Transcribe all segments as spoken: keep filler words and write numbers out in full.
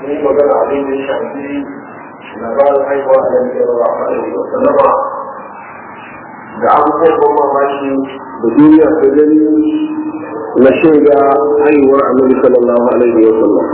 ni magana abin da ya shafi labarin haihuwa a yanzu da ba a yi wata nama da abubuwan mamaki da duniya ta gani na shaida haihuwar annabi sallallahu alaihi wa sallam.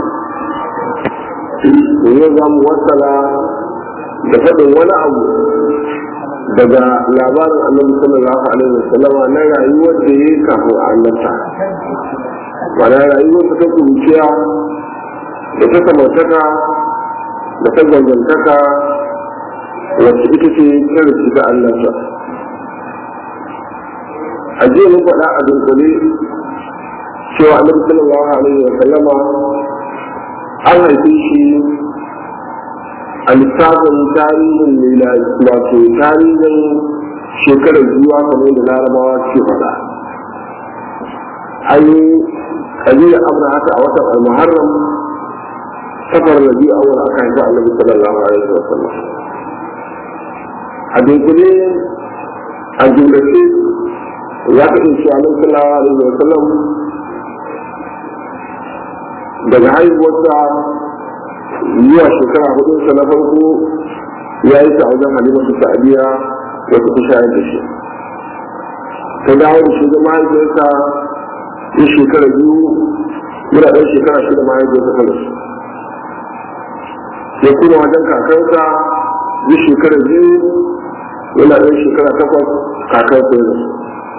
Yau za mu wasala da faɗin wani abu daga labarin annabi sallallahu alaihi wa sallam na rayuwar da ya yi kafin a annabta. Mana rayuwar ta kuruciya da ta samartaka da ta gwangantaka wacce ita ce ta rufi ta annabta. A jiya mun faɗa a dunkule cewa annabi sallallahu alaihi wa sallama an haife shi a lissafin tarihin miladi, wato tarihin shekarar zuwa kamar da larabawa ke faɗa. An yi ƙabilar abrahata a watan al-muharram safar rabi a wurin aka haifa annabi sallallahu alaihi wa sallam. A dunkule a jumlace ya ka in cewa annabi sallallahu alaihi wa sallam daga haihuwarsa zuwa shekara hudunsa na farko ya yi ta wajen halimatu sa'adiya wata ta shayar da shi. Ta dawo da shi da mahaifiyarsa ya shekara biyu yana ɗan shekara shida mahaifiyarsa ta rasu. Ya kuma wajen kakansa ya shekara biyu yana ɗan shekara takwas kakansa ya rasu.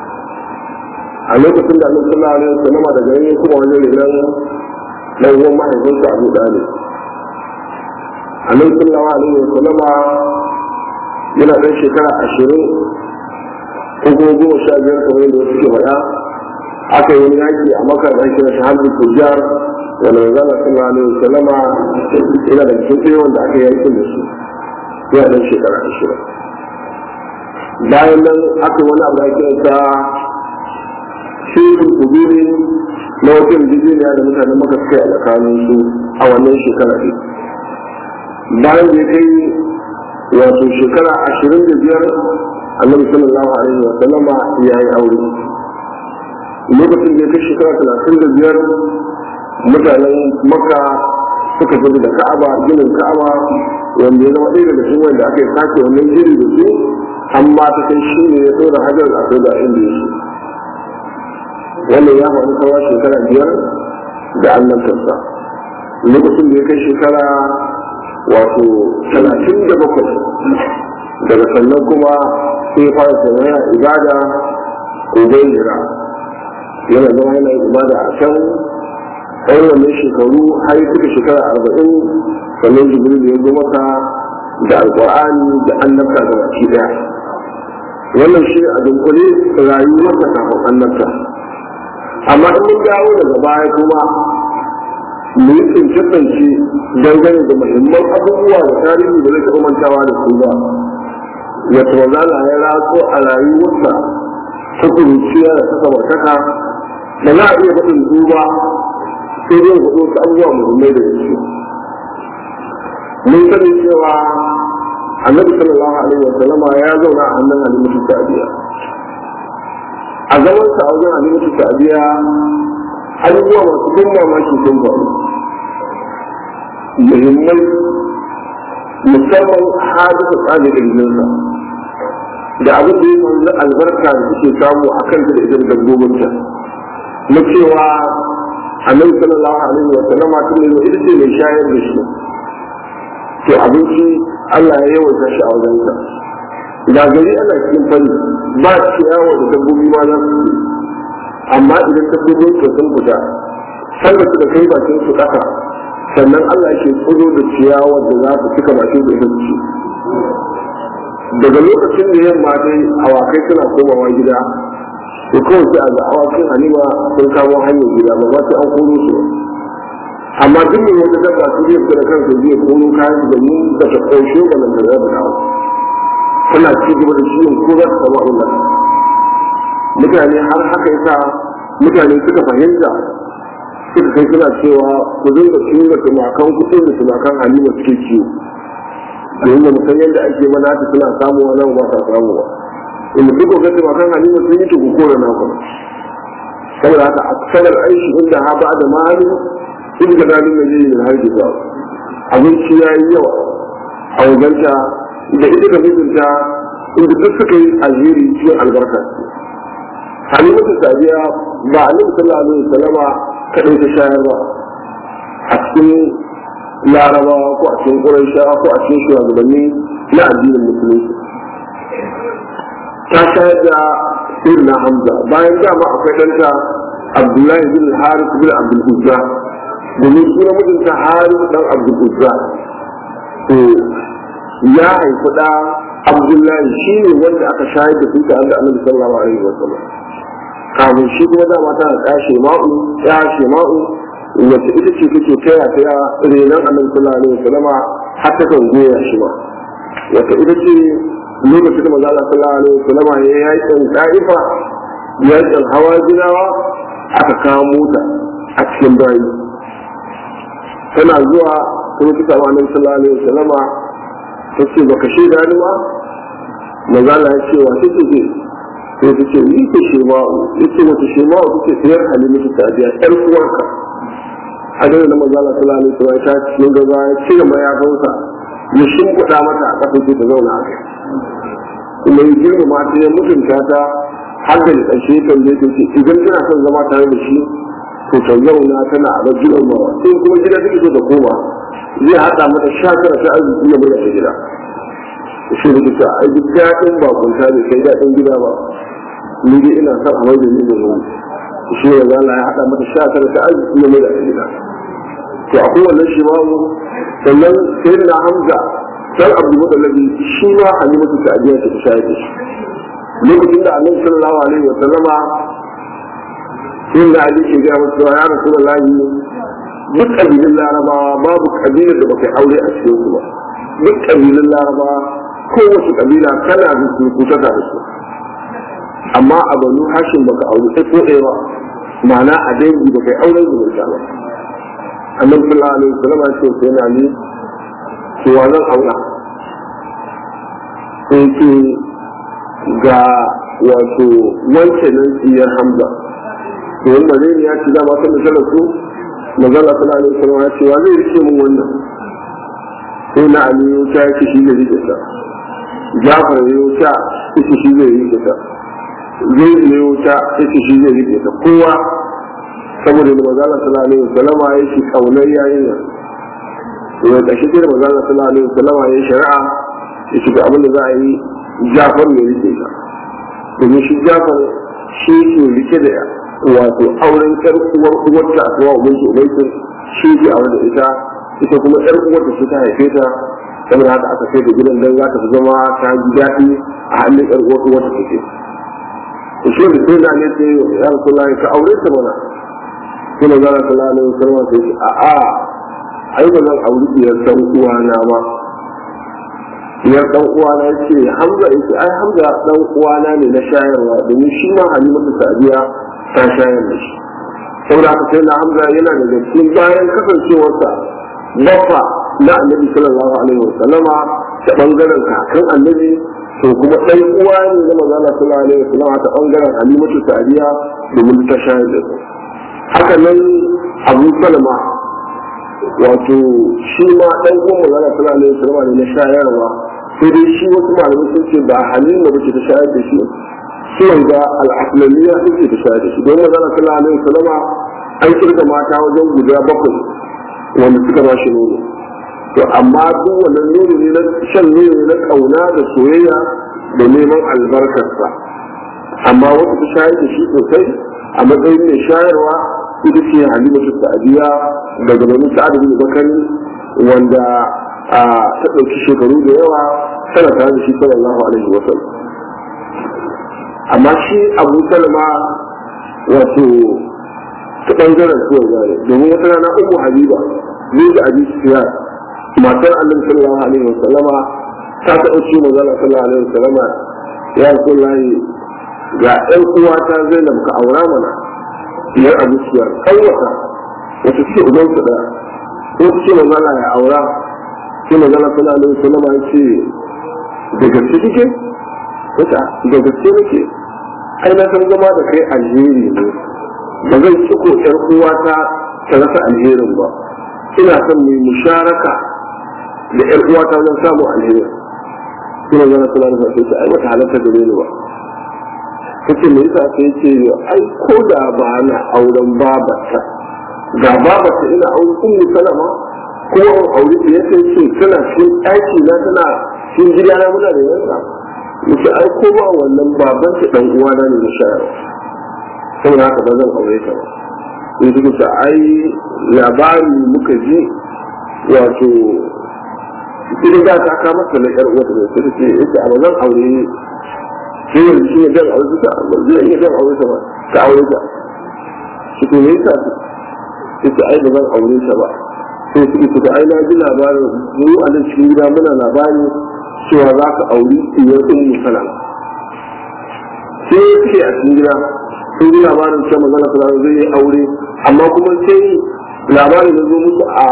A lokacin da annabi sallallahu alaihi wasallam daga nan ya kuma wajen renon dan uwan mahaifinsa Abu Dalib. Annabi sallallahu alaihi wasallam yana ɗan shekara ashirin ko kuma goma sha biyar kamar yadda wasu ke faɗa. Aka yi wani yaki a Makka da ake rasa halin tujjar wanda manzon sallallahu alaihi wasallam yana da cikin tsaye wanda aka yi yakin da su yana ɗan shekara ashirin. Bayan nan aka yi wani abu da ake rasa shirin kubiri na wata rijijiniya da mutanen maka suka yi a tsakanin su a wannan shekara ne. Bayan da ya kai wato shekara ashirin da biyar annabi sallallahu alaihi wa sallama ya yi aure. Lokacin da ya kai shekara talatin da biyar mutanen maka suka gudu da ka'aba ginin ka'aba wanda ya zama ɗaya daga cikin wanda aka yi sake wannan gini da su amma ta kai shi ne ya tsora hajar a kai da inda ya shi. Wannan ya faru kawo shekara biyar da annabtarsa. Lokacin da ya kai shekara wato talatin da bakwai daga sannan kuma sai fara sanaya ibada ko bai jira yana zama yana ibada a can ɗan wannan shekaru har yi suka shekara arba'in sannan jibril ya zo maka da alƙur'ani da annabta da baki ɗaya. Wannan shi a dunkule rayuwarsa kafin annabta. Amma in mun dawo daga baya kuma mu yi tsince-tsince dangane da muhimman abubuwa da tarihi da zai taɓa mantawa da su ba. Wata mazala ya raso a rayuwarsa ta kuruciya da ta samartaka da za a iya faɗin duba sai dai faɗo su abubuwa muhimmai da su. Mun sani cewa annabi sallallahu alaihi wa sallama ya zauna a hannun Halimatu Sa'diya. A zaman sa a wajen Halimatu Sa'diya abubuwa masu bin mamaki sun faru muhimmai musamman hadisu tsari da jinsa da abin da ya manzu albarka da suke samu a kan da idan dabbobinta na cewa annabi sallallahu alaihi wa sallama tun ne ita ce mai shayar da shi to abinci Allah ya yawaita shi a wajensa. Da gari ana cikin fari ba ciyawa da dabbobi ma za su yi, amma idan dabbobin su sun fita sanda su da kai bakin su kasa sannan Allah ke tsoro da ciyawa da za su cika bakin su ita ci. Daga lokacin da yamma dai awakai suna komawa gida to kawai sai a ga awakin Halima sun kamo hanyar gida ba sai an koro su. Amma duk mai wata dabba su zai fita da kansu zai koro kayan da mu da ta ƙaushe ga nan da zai dawo. Suna ci gaba da ciwon ko za su samu abin da mutane har haka yasa mutane suka fahimta suka kai suna cewa ku dinga ciwo da tumakan kuɗin da tumakan Halima suke ciwo. Domin da musan yadda ake mana ta suna samuwa nan ba sa samuwa. In mutum ko ga tumakan Halima sun yi tuku kore na kuma. Saboda haka a sanar aishi inda ha ba da mahali in ga dalilin da zai yi har gida. abinci ya yi yawa a wajenta da ita da mijinta inda duk suka yi alheri cikin albarka. Halimatu Sadiya ba Annabi sallallahu alaihi wasallama kadai ta shayar ba, a cikin Larabawa ko a cikin Qurayshawa ko a cikin shugabanni na addinin musulunci. Ta shayar da Sayyidina Hamza bayan dama akwai ɗanta Abdullahi bin Harith bin Abdul Uzza, domin sunan mijinta Harith dan Abdul Uzza. To ya haifi da Abdullahi shi ne wanda aka shayar da su da Annabi sallallahu alaihi wasallam. Kafin shi kuma dama tana ɗaya Shema'u, ya Shema'u wacce ita ce take taya taya renon Annabi sallallahu alaihi wasallam har ta kan goya shi ma. Wacce ita ce lokacin da manzo Allah sallallahu alaihi wasallam ya yi yakin Taifa, yakin Hawazinawa, aka kawo mota a cikin bayi. Tana zuwa kuma ta samu Annabi sallallahu alaihi wasallam ta ce baka shaida ni ba? Manzo Allah ya ce wa take ce sai ta ce ni ce Shema'u. Yace wata Shema'u take tsayar Halimatu Sadiya ƴar uwarka. A gare da manzo Allah sallallahu alaihi wasallam ta cikin gaba ya cire mayafinsa ya shimfiɗa mata a ƙasa ta zauna a kai. Kuma ya girma ta ya mutunta ta har da ƙarshe kan zai ta ce idan tana son zama tare da shi to ta zauna tana a rajulan mawa. Sai kuma gida take so ta koma zai haɗa mata sha tara ta arziki ya mai a gida. Shi da ta ai duk daɗin bakunta bai kai daɗin gida ba. Ni dai ina son a wajen yin zuwa. Shi ne za ya haɗa mata sha tara ta arziki ya mai a gida. To a kowane shi ma sannan sai da Hamza dan Abdul Muttalib shi ma Halimatu Sadiya ta shayar da shi. Lokacin da Annabi sallallahu alaihi wa sallama sai da Ali ke ga masa ya Rasulullahi duk kabilan Larabawa babu kabilar da baka aure a cikin su ba. Duk kabilan Larabawa kowace kabila kana da su kuta da su. Amma a Banu Hashim baka aure sai ko ɗaya ba. Ma'ana a dangi baka aure zumunta ba. Annabi sallallahu alaihi wa sallama ce sai na Ali cewa zan aura sai ce ga wato wancanin tsiyar Hamza to wanda zai ya ci dama kan misalar su magana sallallahu alaihi wasallam ya ce wa zai rike mun wannan sai na aliyu ta yake shi zai rike ta Jafar yau ta yake shi zai rike ta zai yau ta yake shi zai rike ta kowa saboda da magana sallallahu alaihi wasallam ya shi kaunar yayin ya da shi da manzo Allah sallallahu alaihi wasallam ya shari'a ya shiga abin da za a yi Jafar ne rike ta domin shi Jafar shi ke rike da wato auren ƴar uwar uwarta a kawo ubin shi ubaitin shi ke aure da ita ita kuma ƴar uwarta ce ta haife ta saboda haka aka kai da gidan dan za ta fi zama ta ji daɗi a hannun ƴar uwar uwarta take to shi da sai da ne sai ya Rasulullahi ka aure ta mana sai manzo Allah sallallahu alaihi wasallam sai a'a ai ba zan auri biyar dan uwana ba biyar dan uwana yace Hamza yace ai Hamza dan uwana ne na shayarwa domin shi ma Halimatu Sadiya ta shayar da shi saboda haka sai na Hamza yana da cikin bayan kasancewarsa bafa na Annabi sallallahu alaihi wasallama ta bangaren kakan Annabi to kuma dan uwa ne na manzo Allah sallallahu alaihi wasallama ta bangaren Halimatu Sadiya domin ta shayar da su haka nan Abu Salama wato shi ma dan uwan magana sallallahu alaihi wasallam ne na shayarwa sai dai shi wasu malamai sun ce ba Halima bace ta shayar da shi shi wanda al-Aslamiyya take ta shayar da shi don magana sallallahu alaihi wasallam an kirga mata wajen guda bakwai wanda suka ba shi nono to amma duk wannan nono ne na shan nono ne na kauna da soyayya da neman albarkarsa amma wata ta shayar da shi sosai a matsayin mai shayarwa ita ce Halimatu Sadiya daga Bani Sa'ad bin Bakari wanda ta ɗauki shekaru da yawa tana tare da shi sallallahu alaihi wa sallam amma shi Abu Salma wato ta ɓangaren suwar gane domin wata rana Ummu Habiba zai da Abi Sufyan matar Annabi sallallahu alaihi wa sallama ta taɓa ce manzo sallallahu alaihi wa sallama ya Rasulullahi ga ɗan uwata Zainab ka aura mana biyar Abu Sufyan kawata wata ce uban su da ko ce magana ya aura sai magana sallallahu alaihi wasallam ya ce da gaske kike wata da gaske nake ai na san zama da kai alheri ne ba zan ci ko ƴar uwata ta rasa alherin ba ina son mu musharaka da ƴar uwata zan samu alheri kuma zan kula da sai ce ai wata halatta da ne ba kace me yasa sai ce ai ko da ba na auren babata ga babata ina auren ummu salama ko aure da yake ce tana cikin ɗaki na tana cikin gida na muna da yanka muke ai ko ba wannan baban ta dan uwa na ne na shayarwa saboda haka ba zan aure ta ba in ji ta ai labari muka ji wato idan za ta kama ta na ƴar uwa ta sai ce ita a zan aure shi ne shi ne dan aure ta ba zai iya dan aure ta ba ta aure ta shi ko ne ta ita ai ba zan aure ta ba sai su ita ai na ji labarin mu a nan cikin gida muna labari cewa za ka auri iyar ummu salama sai suke a cikin gida sun ji labarin cewa magana salama zai yi aure amma kuma sai labarin ya zo musu a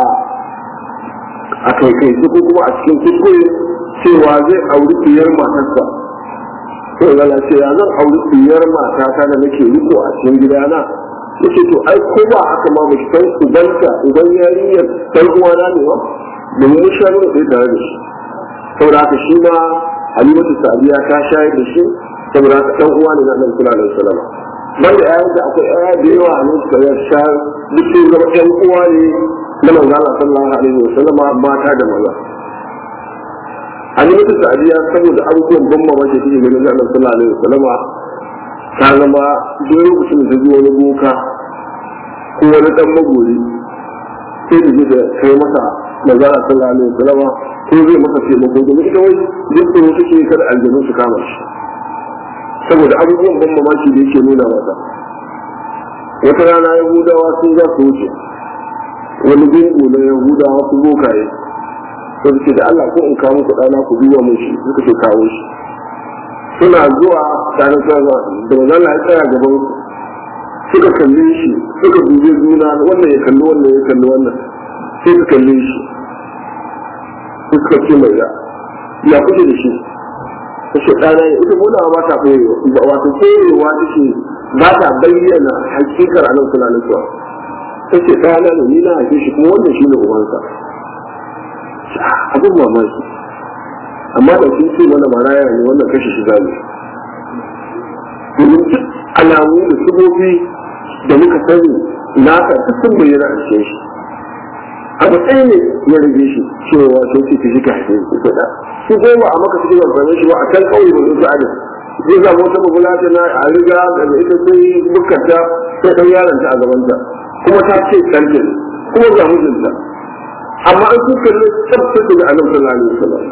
a kaikai ko kuma a cikin kuskure cewa zai auri iyar matarsa sai gana ce ya zan auri iyar matata da nake riko a cikin gidana yake to ai ko ba haka ma mu san ubanta uban yarinyar dan uwana ne ba domin mun sha nuna sai tare da shi saboda haka shi ma Halimatu Sa'diya ta shayar da shi saboda haka dan uwa ne na Annabi sallallahu alaihi wasallam banda ayyukan da akwai ayya da yawa a nan da sha duk sun zama ɗan uwa ne na manzo Allah sallallahu alaihi wasallam mata da maza Halimatu Sa'diya saboda abubuwan ban mamaki da take ganin Annabi sallallahu alaihi wasallam ta zama duk lokacin da zuwa wani boka ko wani dan magori sai da da kai masa manzara sallallahu alaihi wasallam ko zai masa taimako domin ita wai duk da take kada aljanu su kama shi saboda abubuwan ban mamaki da yake nuna masa wata rana yahudawa sun za su wuce wani gungu na yahudawa su bokaye sai ce da Allah ko in kawo muku dana ku duba mun shi suka ce kawo shi suna zuwa tare da da wannan ya tsaya gaban suka kalle shi suka dube juna wannan ya kalli wannan ya kalli wannan sai suka kalle shi suka ce mai da ya kuke da shi kace dana ya ita gona ba ta koyo ba wato koyewa take ba ta bayyana hakikar annabi sallallahu alaihi wasallam kace dana ne ni na haife shi kuma wannan shine ubansa abin mamaki amma da sun ce mana maraya ne wannan kashe shi zamu domin duk alamu da subobi da muka sani naka duk sun bayyana a cikin shi abu ɗaya ne ya rage shi cewa sai ce shi ka haife shi kuɗa su goma a maka suke zama shi ba a can ƙauye ba su ada zai zama wata mabulata na a riga da ita sai bukata sai ɗan yaronta a gabanta kuma ta ce ɗanta kuma ga mijinta amma an su kalli tsabtace da annabi sallallahu alaihi wasallam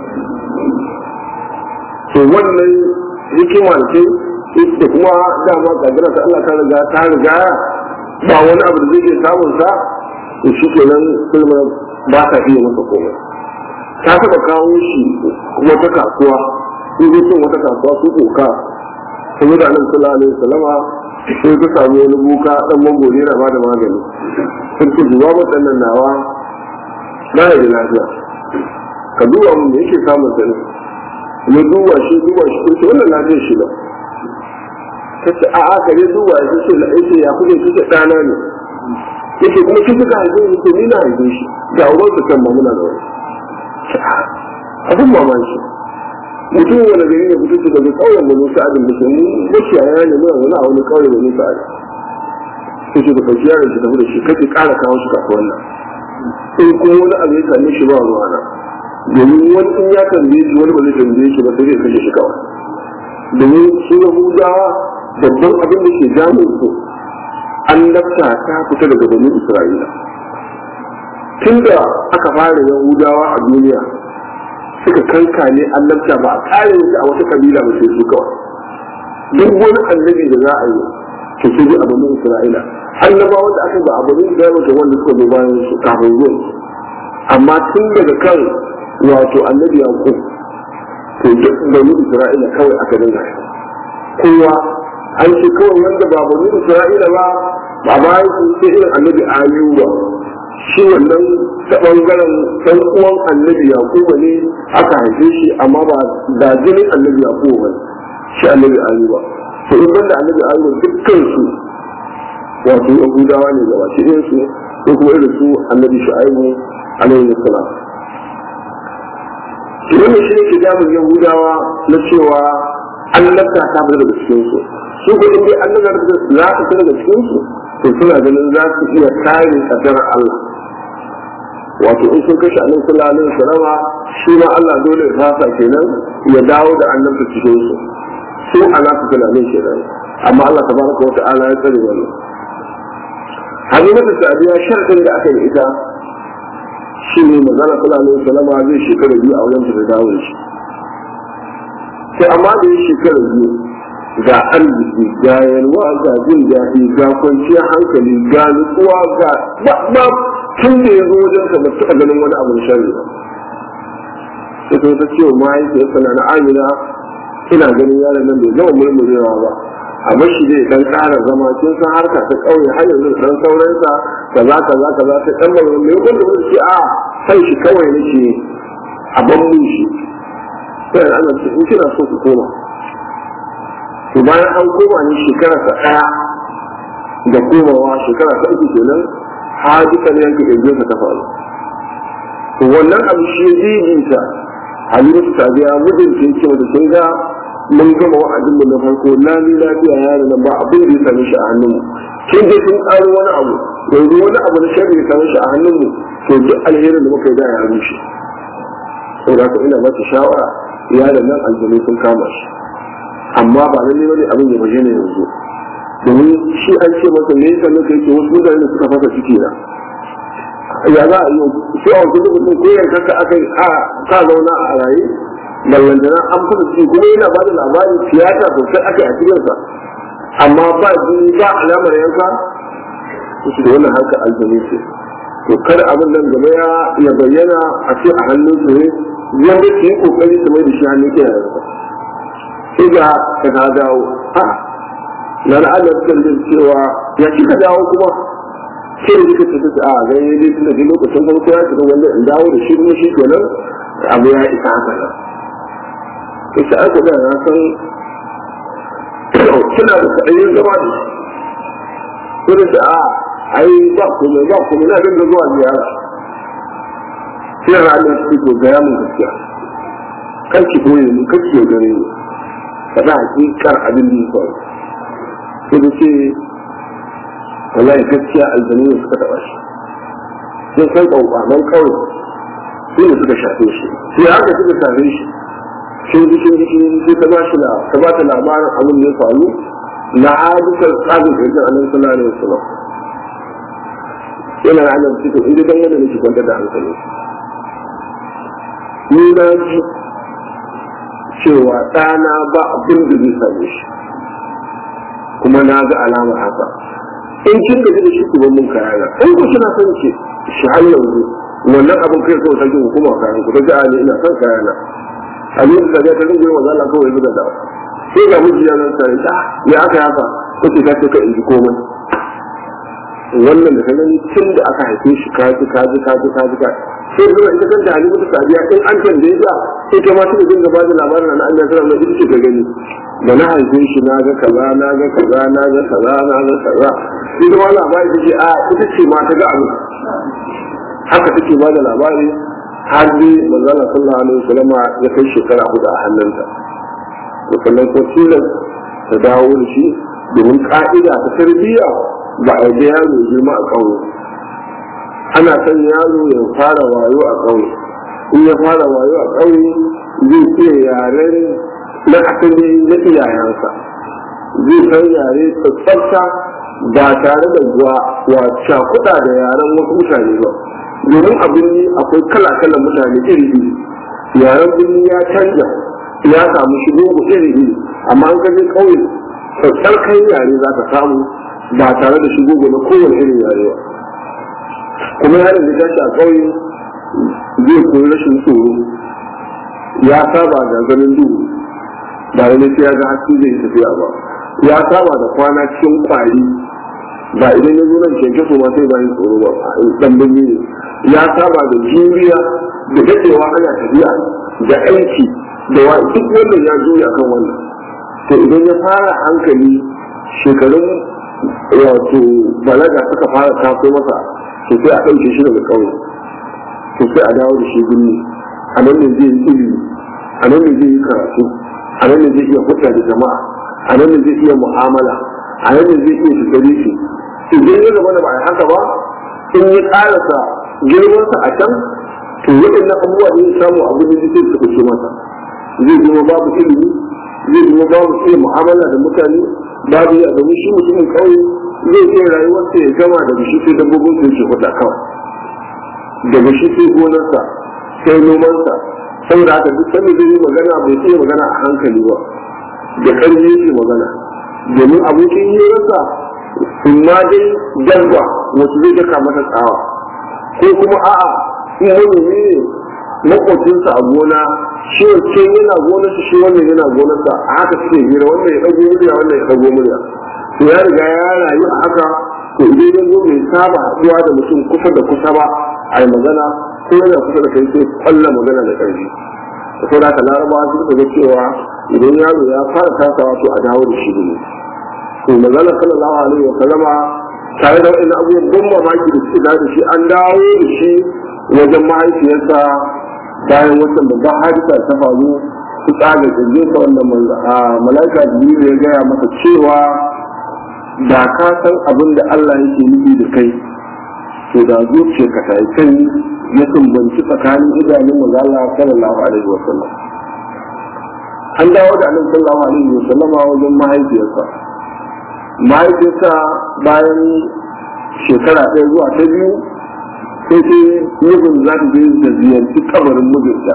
to wannan hikima ce ita kuma dama kadira ta Allah ta riga ta riga ba wani abu da zai ke samun sa to shi kenan sulma ba ta iya masa komai ta taba kawo shi kuma ta kasuwa sun zo cin wata kasuwa su koka sun da annabi sallallahu alaihi wasallam sai ta samu wani buka dan mangore na bada magani sun ce duba waɗannan nawa ba ya da lafiya ka duba mun da yake samun sani ya duba shi duba shi ko wannan lafiyar shi ba kace a a kare duba shi ce la yake ya kuje kike dana ne yake kuma kike ka haife ni ko ni na haife shi ga uban su kan mamuna da wani abin mamaki mutum wani gari ne fito su daga kauyen banu sa'adin da sun makiyaya ne muna wani a wani kauyen banu sa'adin sai ce da kwashi yaron shi tafi da shi kake kara kawo shi kasuwan nan in kuma wani abu ya same shi ba ruwa na domin wani in ya tambaye shi wani ba zai tambaye shi ba sai zai kashe shi kawai domin su yahudawa babban abin da ke jamun su an lafta ta fita daga banu isra'ila tun da aka fara yahudawa a duniya suka kankane an lafta ba a kare shi a wata kabila ba sai su kawai duk wani annabi da za a yi to sai a banu isra'ila annabawan da aka ba a banu isra'ila da wanda suka zo bayan su kafin zuwa amma tun daga kan wato annabi yaqub to duk banu isra'ila kawai aka dinga kowa an ce kawai wanda ba banu isra'ila ba ba bayan su sai irin annabi ayyuba shi wannan ta bangaren ɗan uwan annabi yaquba ne aka haife shi amma ba da jinin annabi yaquba ba shi annabi ayyuba to in banda annabi ayyuba dukkan su wato yahudawa ne gaba shi ɗin su ko kuma irin su annabi shu'aibu alaihi salam wannan shi ne ke damun yahudawa na cewa annabta ta fita daga cikin su su ko in dai annabta za ta fita daga cikin su to suna ganin za su iya kare kaddarar Allah wato in sun kashe annabi sallallahu alaihi wasallam shi ma Allah dole ya fasa kenan ya dawo da annabta cikin su su ana su tunanin kenan amma Allah tabaraka wa ta'ala ya tsare wannan Halimatu Sa'diya sharadin da aka yi ita shi ne magana sallallahu alaihi wasallam zai shekara biyu a wajen da dawo shi sai amma da ya shekara biyu ga arziki ga yalwa ga jin daɗi ga kwanciyar hankali ga nutsuwa ga ba tun da ya zo wajen ka ba taɓa ganin wani abu shari ba sai ta ce wa mahaifiyarsa na Amina ina ganin yaron nan bai zama murmurewa ba amma shi zai dan ƙara zama kin san harka ta ƙauye har yanzu dan sauransa kaza kaza kaza ta dan mai mai wanda wani ce a sai shi kawai nake a bambun shi sai Allah ce in kina so ku koma to bayan an koma ne shekara ta ɗaya da komawa shekara ta uku kenan hadisan yanke ɗauke ta faru to wannan abu shi ya jijinta Halimatu Sa'diya mijin ta yake wata sun ga mun gama wa'adin mu na farko lami lafiya yaro nan ba abin da ya same shi a hannun mu kin je sun ƙaro wani abu yanzu wani abu na sharri ya same shi a hannun mu to duk alherin da muka yi da ya rushe saboda haka ina mata shawara yaron nan aljanu sun kama shi amma ba lalle bane abin ya bayyana yanzu domin shi an ce masa me yasa nake yake wasu mutane da suka fasa ciki na ya za a yi sai a wasu lokacin ko yanka ka aka yi a ka zauna a raye ballantana an fasa ciki kuma yana ba da labarin tiyata sosai aka yi a cikinsa amma ba jini ba alamar yanka su da wannan harkar aljanu ce to kar abin nan gaba ya bayyana a ce a hannun su ne yadda su yi kokari su mai da shi hannun iyayensa sai ga ka ta dawo a na al'adar kan cewa ya kika dawo kuma sai da kika tafi a ganye dai tun da dai lokacin farko ya shiga wanda in dawo da shi kuma shi kenan abu ya isa haka nan ita aka da na san kina da kaɗayin zama da shi ko da shi a ai ba komai ba komai na dinga zuwa ziyara sai na Allah shi ko gaya mun gaskiya kan ki koyi mu kake yaudare ni faɗa hakikar abin da ya faru sai da ce wallahi gaskiya aljanu ne suka taɓa shi sun san ƙauƙaman kawai su ne suka shafe shi sai haka suka shafe shi shi ji shi ji sai ta ba shi la ta ba ta labarin abin da ya faru na hadisar tsarin kirkin annabi sallallahu alaihi wasallam yana da annabi cikin inda dan yadda nake kwantar da hankali ni na ji cewa ɗana ba abin da zai same shi kuma na ga alama haka in kin gaji da shi ku ban mun kayana in ku kina son ki shi har yanzu wannan abin kai kawai sarki hukuma kayan ku daga ne ina son kayana abin da ga ta rinje wa zalla kawai zuba da sai ga miji ya nan sai da me aka haka kace ka ce ka inji komai wannan da kaga tun da aka haife shi ka ji ka ji ka ji ka ji ka sai zuwa ita kanta Halimatu Sa'diya in an tambaye ta sai ta ma ta dinga ba da labarin na Allah sallallahu alaihi wasallam da gani da na haife shi na ga kaza na ga kaza na ga kaza na ga kaza sai da wani labari take a ita ce ma ta ga abu haka take ba da labari har dai manzo Allah sallallahu alaihi wasallam ya kai shekara hudu a hannunta to sannan ko tilas ta dawo da shi domin ka'ida ta tarbiyya ba a da yaro girma a ƙauye ana son yaro ya fara wayo a ƙauye in ya fara wayo a ƙauye zai iya yaren na asali na iyayensa zai san yare tsatsarta ba tare da zuwa wa cakuɗa da yaren wasu mutane ba domin a birni akwai kala-kalan mutane iri-iri yaren birni ya canja ya samu shigo iri-iri amma an kaje ƙauye tsatsarkan yare za ka samu ba tare da shigo na kowane irin yare ba kuma yaron da tashi a ƙauye zai koyi rashin tsoro ya saba da ganin duhu ba da sai ya ga haske zai tafiya ba ya saba da kwana cikin kwari ba idan ya zo nan keke so ma sai bayan tsoro ba dan binne ne ya saba da juriya da dadewa ana tafiya da aiki da wa duk wannan ya juya akan wannan to idan ya fara hankali shekarun wato balaga suka fara taso masa to sai a ɗauke shi daga ƙauye to sai a dawo da shi birni a nan ne zai yi ilimi, a nan ne zai yi karatu, a nan ne zai iya hudda da jama'a, a nan ne zai iya mu'amala, a nan ne zai iya shigari shi. Idan ya zama da ba a haka ba, in ya ƙarasa girmansa a can, to waɗannan abubuwa da ya samu abu ne zai su kuce masa. Zai zama babu ilimi, zai zama babu iya mu'amala da mutane, babu ya zama shi mutumin ƙauye zai iya rayuwarsa ya gama daga shi sai dabbobin su yake hudda kawai. Daga shi sai gonarsa, sai nomansa, saboda haka duk sanda zai yi magana bai iya magana a hankali ba, da ƙarfi yake magana. Domin abokin hirarsa in ma dai dabba wasu zai daka mata tsawa, ko kuma a'a in manomi ne makwacinsa a gona shi wacce yana gonarsa shi wannan yana gonarsa a haka suke hira, wannan ya ɗago murya wannan ya ɗago murya. To ya riga ya rayu a haka, to idan ya zo bai saba haɗuwa da mutum kusa da kusa ba a yi magana, ko yana kusa da kai sai kwallon magana da ƙarfi. Da sau da larabawa suka ga cewa idan yaro ya fara tasawa to a dawo da shi ne. To magana sallallahu alaihi wa sallama tare da wa'in abubuwan ban mamaki da suke da shi an dawo da shi wajen mahaifiyarsa bayan wata babban hadisa ta faru su tsaga kirjinsa wanda mala'ika jibril ya gaya masa cewa da ka san abin da Allah yake nufi da kai to da zuciyarka ta yi kai ya sumbanci tsakanin idanun manzo Allah sallallahu alaihi wa sallam. An dawo da annabi sallallahu alaihi wa sallama wajen mahaifiyarsa. Mahaifiyarsa bayan shekara ɗaya zuwa ta biyu sai sai mijin za ta je da ziyarci kabarin mijinta.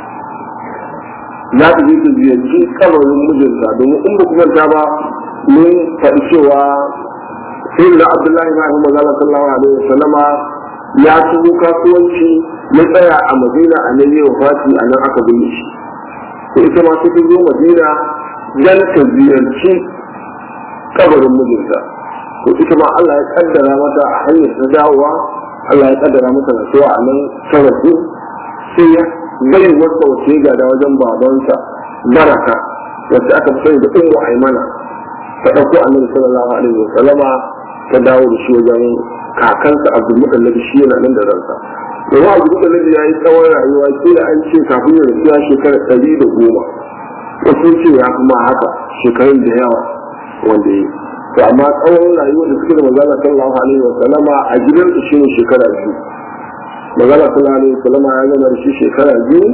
Za ta je da ziyarci kabarin mijinta domin in ba kuma ta ba mun faɗi cewa sai da Abdullahi na Ahmad sallallahu alaihi wa sallama ya tuzo kasuwanci ya tsaya a Madina a nan yau fati a nan aka binne shi. To ita ma sai ta zo Madina dan ta ziyarci kabarin mijinta. To ita ma Allah ya kaddara mata a hanyar ta dawowa, Allah ya kaddara mata rasuwa a nan ta rasu, sai ya bai wata wace gada wajen babansa Baraka wacce aka fi sani da Ummu Aymana, ta ɗauko Annabi sallallahu alaihi wa sallama ta dawo da shi wajen kakansa Abdul Muttalib, shi yana nan da ransa. Domin Abdul Muttalib ya yi tsawon rayuwa ke da an ce kafin ya rasu ya shekara ɗari da goma, wasu ce ya kuma haka shekarun da yawa wanda ya yi. To amma tsawon rayuwa da suke da manzala sallallahu alaihi wa sallama a gidansu shi ne shekara biyu. Manzala sallallahu alaihi wa sallama ya gama da shi shekara biyu,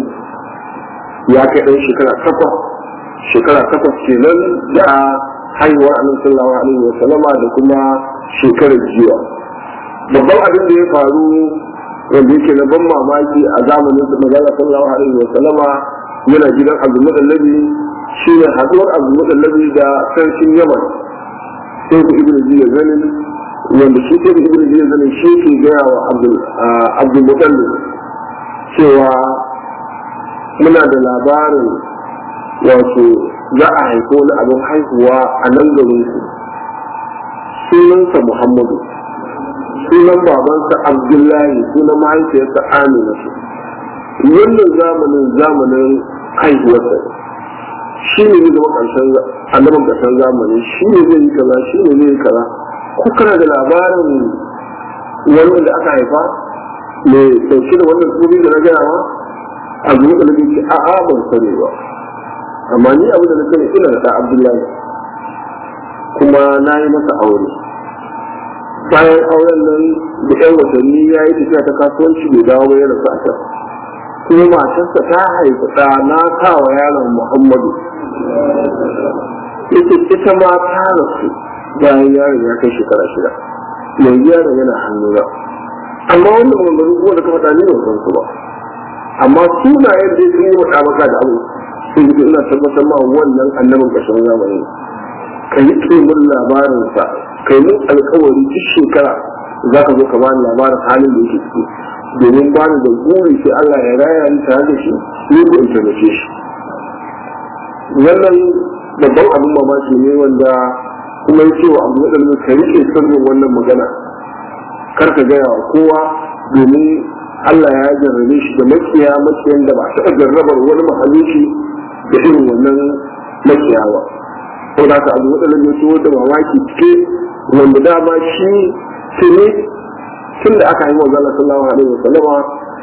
ya kai ɗan shekara takwas, shekara takwas kenan da haihuwar annabi sallallahu alaihi wa sallama da kuma shekarar jiwa. Babban abin da ya faru wanda yake na ban mamaki a zamanin da manzala sallallahu alaihi wa sallama yana gidan Abdul Muttalib shi ne haduwar Abdul Muttalib da sarkin Yaman sai ku ibnu Jiya zanin, wanda shi sai ku ibnu Jiya zanin shi ke gaya wa Abdul Muttalib cewa muna da labarin wato za a haifo wani abin haihuwa a nan garin ku, sunansa Muhammadu, sunan babansa Abdullahi, sunan mahaifiyarsa Amina. Wannan zamanin zamanin haihuwarsa shi ne zai zama ƙarshen annabin ƙarshen zamani, shi ne zai yi kaza, shi ne zai yi kaza. Ko kana da labarin wani da aka haifa mai ɗauke da wannan tsobi da na gaya ma a zuwa da nake ce a'a ban sani ba, amma ni abin da na sani ina da ɗan Abdullahi kuma na yi masa aure. Bayan auren nan da ƴan watanni ya yi tafiya ta kasuwanci bai dawo ba ya rasu a can, kuma matarsa ta haifi ɗa na kawo yaron Muhammadu. Ita ita ma ta rasu bayan yaron ya kai shekara shida, yanzu yaron yana hannuna. Amma wannan maganganu kuma da ka faɗa ni ban san su ba, amma sunayen da sun yi waɗa maka da abu sun yi ina tabbatar ma wannan annabin ƙarshen zamani. Ka yi tsohon labarinsa, ka yi mun alkawari duk shekara za ka zo ka bani labarin halin da yake ciki, domin bani da buri sai Allah ya raya ni tare da shi ni da in taimake shi. Wannan babban abin mamaki ne wanda kuma ya ce wa abu waɗanda ka rike sirrin wannan magana, kar ka gaya wa kowa, domin Allah ya jarrabe shi da makiya makiyan da ba a taɓa jarrabar wani mahalicci da irin wannan makiya ba. Ko da ka abu waɗanda ya ce da mamaki cike wanda dama shi tuni tun da aka haihuwa zalla sallallahu alaihi wa sallama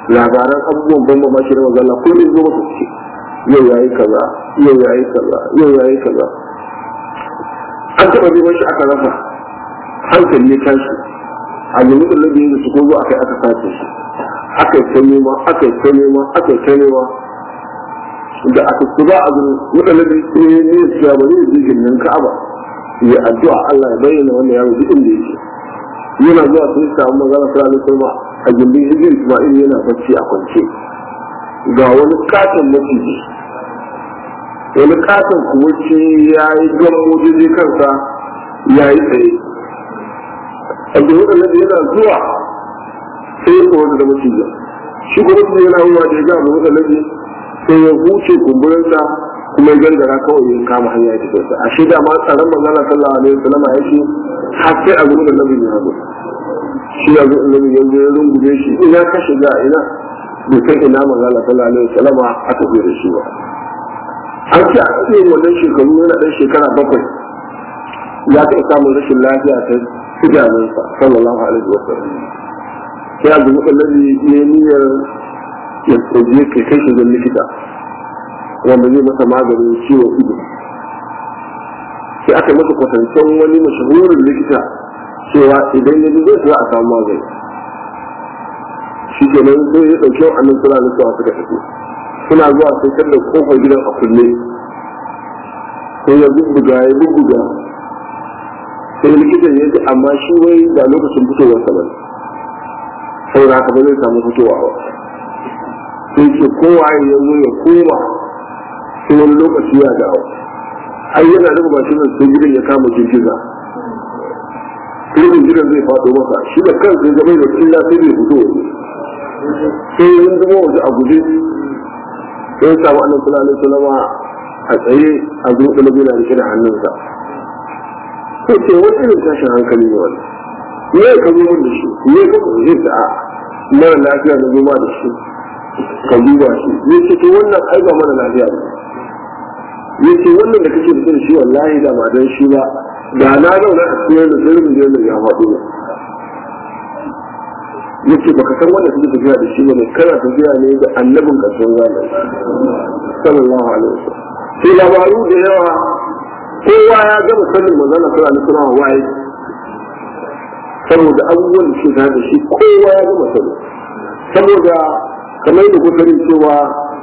labaran abubuwan ban mamaki na manzo Allah kullum zo masa ce yau yayi kaza yau yayi kaza yau yayi kaza an taɓa neman shi aka rasa hankali ya tashi a jami'in da yin su ko zo aka yi aka sace shi aka yi ta nema aka yi ta nema aka yi ta nema da aka su ba a zuwa waɗanda da ya ne su ya bari da jirgin nan ka'aba ya addu'a Allah ya bayyana wannan yaro duk inda yake yana zuwa sun samu magana sallallahu alaihi wasallam a gindin hijir Isma'il yana bacci a kwance ga wani katon maciji wani katon kuma ce ya yi gamo jirgin kansa ya yi tsaye a gindin waɗanda yana zuwa sai ya tsawon da maciji shi kuma maciji yana ruwa da ya ga abu waɗanda sai ya huce kumburinsa kuma ya gangara kawai ya kama hanya ya tafi a shi da ma tsaron manzana sallallahu alaihi wasallam ya ce har sai a gudu da nabi ya zo shi ya zo nabi ya zo ya rungume shi ina ka shiga ina bai san ina manzana sallallahu alaihi wasallam aka zo da shi ba an ce a cikin wannan shekaru yana dan shekara bakwai ya taɓa samun rashin lafiya ta idanunsa sallallahu alaihi wasallam sai a gudu da nabi ya niyyar ya tsaye kai kai shi zan likita wanda zai masa maganin ciwon ido sai aka masa kwatancen wani mashahurin likita cewa idan ya zai za a samu magani shi ke nan sai ya ɗauki wa'annan suna da suwa suka tafi suna zuwa sai kan da kofar gidan a kulle sai ya bubbuga ya bubbuga sai likitan ya ji amma shi wai ba lokacin fitowar sa bane saboda haka ba zai samu fitowa ba sai ce kowa ya zo ya koma sai wani lokaci ya dawo ai yana da ba shi ne sai gidan ya kama girgiza sai gidan zai faɗo masa shi da kansa ya zama da illa sai bai fito sai yin zama waje a guje sai ya samu annabi sallallahu alaihi wasallam a tsaye a zuwa da nabi na rike da hannunsa sai ce wani irin tashin hankali ne wani me ka zo mun da shi me ka zo zai ta mara lafiya na zo ma da shi ka duba shi ya ce to wannan ai ba mana lafiya ba ya ce wannan da kake da shi wallahi da ba dan shi ba da na zauna a cikin da sirrin da yana ya faɗo ba ya ce baka san wanda kake tafiya da shi ba ne kana tafiya ne da annabin karshen zamani sallallahu alaihi wasallam sai labaru da yawa kowa ya gama sanin manzon sallallahu alaihi wasallam waye saboda abubuwan da ke tare da shi kowa ya gama sani saboda kamar da kuka cewa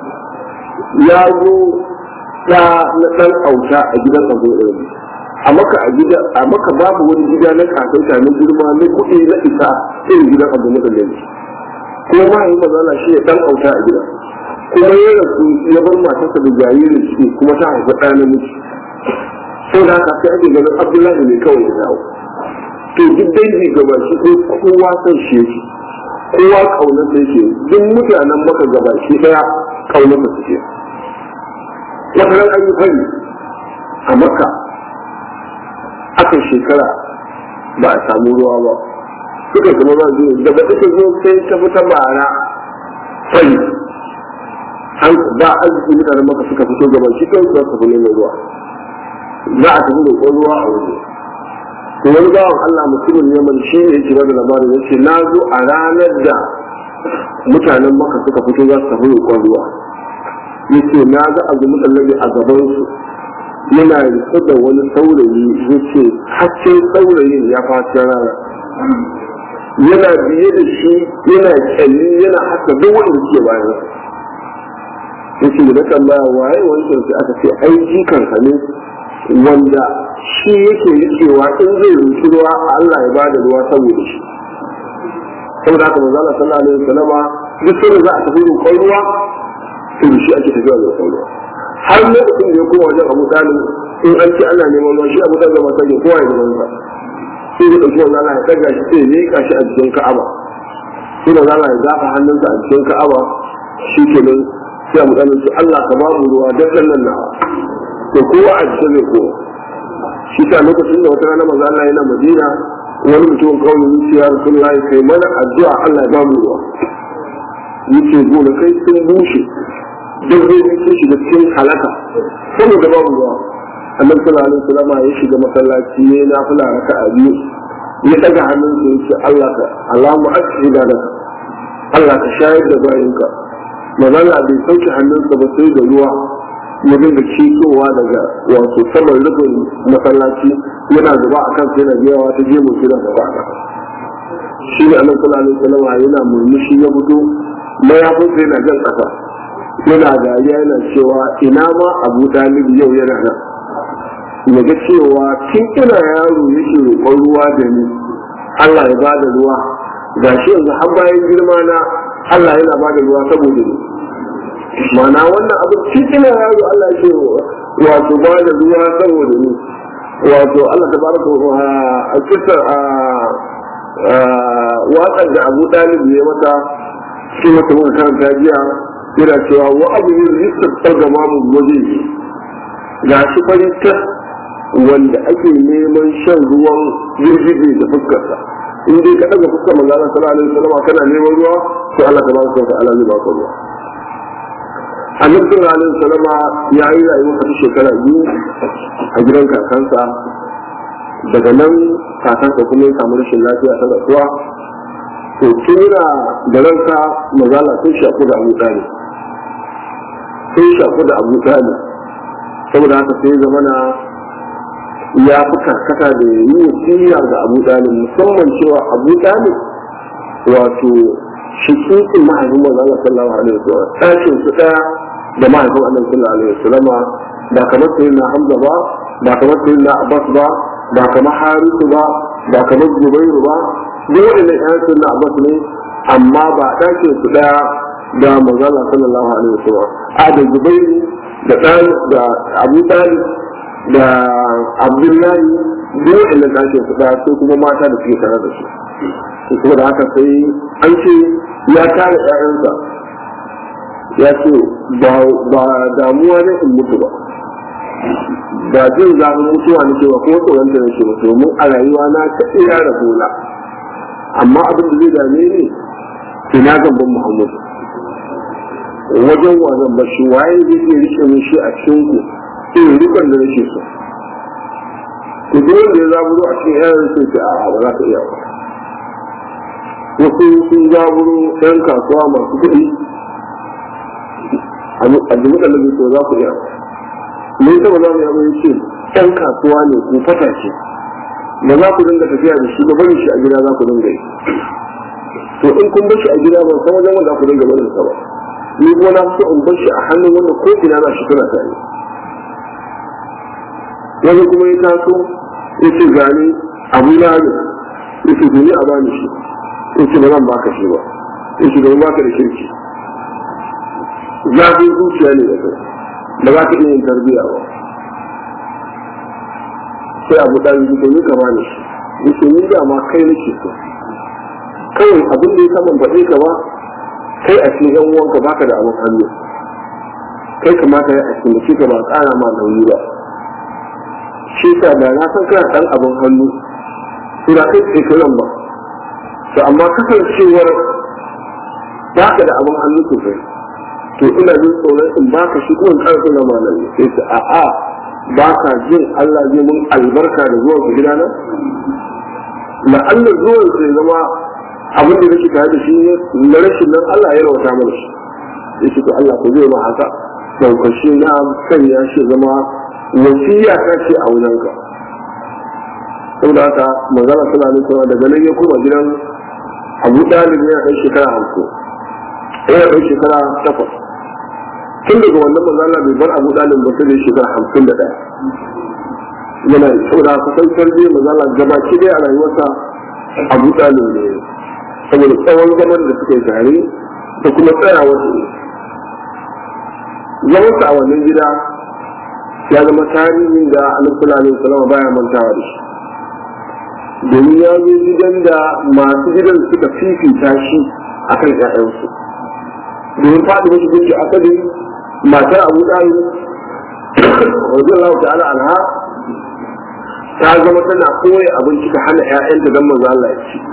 ya zo ta na ɗan auta a gidan abu ɗaya a maka a gida a maka babu wani gida na kasaita na girma na kuɗi na isa irin gidan abu na ɗaya kuma ma yi mazana shi ya ɗan auta a gida kuma ya rasu ya bar matarsa da jaririn ciki kuma ta haifa ɗa namiji sau da haka sai ake ganin abdullahi ne kawai ya dawo to duk dangi gaba shi ko kowa san shi yake kowa kaunar da yake duk mutanen maka gaba shi daya kaunar da suke wata ran an yi fari a makka aka shekara ba a samu ruwa ba suka kuma ba zuwa da ba ita zo sai ta fita bara fari an ba arziki mutanen maka suka fito gaba shi kawai suka tafi neman ruwa za a tafi da ruwa a waje to wani bawan Allah mutumin Yaman shi ne yake bada labarin yace na zo a ranar da mutanen Makka suka fito za su tafi roƙon ruwa yace na ga azu mutallabi a gaban su yana rike da wani saurayi yace haccin saurayin ya fata rana yana biye da shi yana kyalli yana haka duk wanda suke bayan yace da tambaya waye wancan sai aka ce ai jikansa ne wanda shi yake rikewa in zai rufe ruwa Allah ya bada ruwa saboda shi saboda haka manzo Allah sallallahu alaihi wasallam duk sai za a tafi roƙon ruwa to shi ake tafiya da roƙon ruwa har lokacin da ya koma wajen Abu Talib in an ce ana neman ruwa shi Abu Talib ma sai ya kowa ya gaban sa sai ya dauki wannan Allah ya daga shi sai ya mika shi a cikin Ka'aba sai manzo Allah ya zafa hannunsa a cikin Ka'aba shi kenan sai Abu Talib sai Allah ka babu ruwa dan nan nawa to kowa a cikin zai kowa shi ta lokacin da wata rana maza Allah yana Madina wani mutum kawai yace ya Rasulullahi kai mana addu'a Allah ya ba mu ruwa yace gona kai sun bushe dabbobi sun shiga cikin halaka saboda babu ruwa Annabi sallallahu alaihi wasallam ya shiga masallaci ne na fula raka'a biyu ya daga hannunsa yace Allah ka Allahumma ashhadu laka Allah ka shayar da bayinka manzala bai sauke hannunsa ba sai da ruwa ya dinga cikowa daga wato saman rufin masallaci yana zuba a kan sai na biyawa ta je mutu da gaba a shi ne annabi sallallahu alaihi wasallam yana murmushi ya fito mayafin sai na jan ƙasa yana dariya yana cewa ina ma Abu Talib yau yana nan ya ga cewa tun ina yaro yake roƙon ruwa da ni Allah ya bada ruwa ga shi yanzu har bayan girma na Allah yana bada ruwa saboda ni mana wannan abin tun ina yaro Allah ya ce wato bada ruwa saboda ni wato Allah ta baraka a kisa a waƙar da Abu Talib ya mata shi mata mun karanta jiya yana cewa wa abu yin rizkar tsargama mu waje ga shi fari tas wanda ake neman shan ruwan girgije da fuskarsa in dai ka daga fuskar manzo Allah sallallahu alaihi wasallam kana neman ruwa to Allah tabaraka wa ta'ala zai baka ruwa Annabi sallallahu alaihi wasallam ya yi rayuwa ta shekara biyu a gidan kakansa daga nan kakansa kuma ya samu rashin lafiya ta rasuwa to kira da ranka manzo Allah sai shafu da Abu Talib sai shafu da Abu Talib saboda haka sai zamana ya fi karkata da yi wasiya ga Abu Talib musamman cewa Abu Talib wato shikikin mahaifin manzo Allah sallallahu alaihi wasallam tashin su daya da mahaifin Allah sallallahu alaihi wasallam ba kamar sayyidina Hamza ba ba kamar sayyidina Abbas ba ba kamar Harisu ba ba kamar Zubairu ba duk waɗannan ƴan sayyidina Abbas ne amma ba tashin su daya da manzo Allah sallallahu alaihi wasallam a da Zubairu da dan da Abu Talib da Abdullahi duk inda kashe su da su kuma mata da suke tare da su su kuma da haka sai an ce ya tare ƴaƴansa ya ce ba damuwa ne in mutu ba ba jin zafin mutuwa ne ke ba kuma tsoron da nake ba domin a rayuwa na ta iya da bola amma abin da zai dame ni ina gaban Muhammadu wajen wazan bashi waye zai iya rike mun shi a cikin ku irin rikon da nake so ku duk wanda ya zaburo a cikin yaran sai ce a ba za ka iya ba wasu sun zaburo ɗan kasuwa masu kuɗi a jimin da nabi so za ku iya ba mun taɓa za mu yi abin ce ɗan kasuwa ne ku fata ce ba za ku dinga tafiya da shi ba bari shi a gida za ku dinga yi to in kun bar shi a gida ban san wajen wanda ku dinga barin sa ba ni kuma na so in bar shi a hannun wanda ko ina na shi tana tare wani kuma ya taso ya ce gani abu na ne ya ce duni a bani shi ya ce ba zan baka shi ba ya ce don baka da shirki zafin zuciya ne da kai ba za ka iya yin tarbiyya ba sai abu ɗan yi duni ka bani shi ya ce ni da ma kai nake so kawai abin da ya saman faɗe ka ba kai a cikin yan uwanka baka da abin hannu kai kamata ya a cikin ka ba ƙara ma nauyi ba shi sa da na san kana ɗan abin hannu to da kai ce kiran ba to amma kasancewar ba ka da abin hannu sosai to ina jin tsoron in ba ka shi kuma in ƙarfi na malami sai ce a'a ba ka jin Allah zai mun albarka da zuwan gida nan na Allah zuwan sai zama abin da nake tare da shi na rashin nan Allah ya rawata mana shi ya ce to Allah ko zai ma haka saukashi na sanya shi zama wasiya ta ce a wurinka saboda haka manzala sallallahu alaihi wasallam daga nan ya koma gidan Abu Talib ya kai shekara hamsin ya kai shekara takwas tun daga wannan manzala bai bar Abu Talib ba sai shekara hamsin da ɗaya yana saboda haka sai tarbiyyar manzala gabaki ɗaya a rayuwarsa Abu Talib ne saboda tsawon zaman da suka yi tare da kuma tsayawar su zamansa a wannan gida ya zama tarihin da Annabi sallallahu alaihi wasallam baya mantawa da shi domin ya zo gidan da masu gidan suka fifita shi akan ƴaƴansu domin faɗi mashi gunki asali matar Abu Talib radiyallahu ta'ala anha ta zama tana koya abinci ta hana ƴaƴanta dan manzo Allah ya ci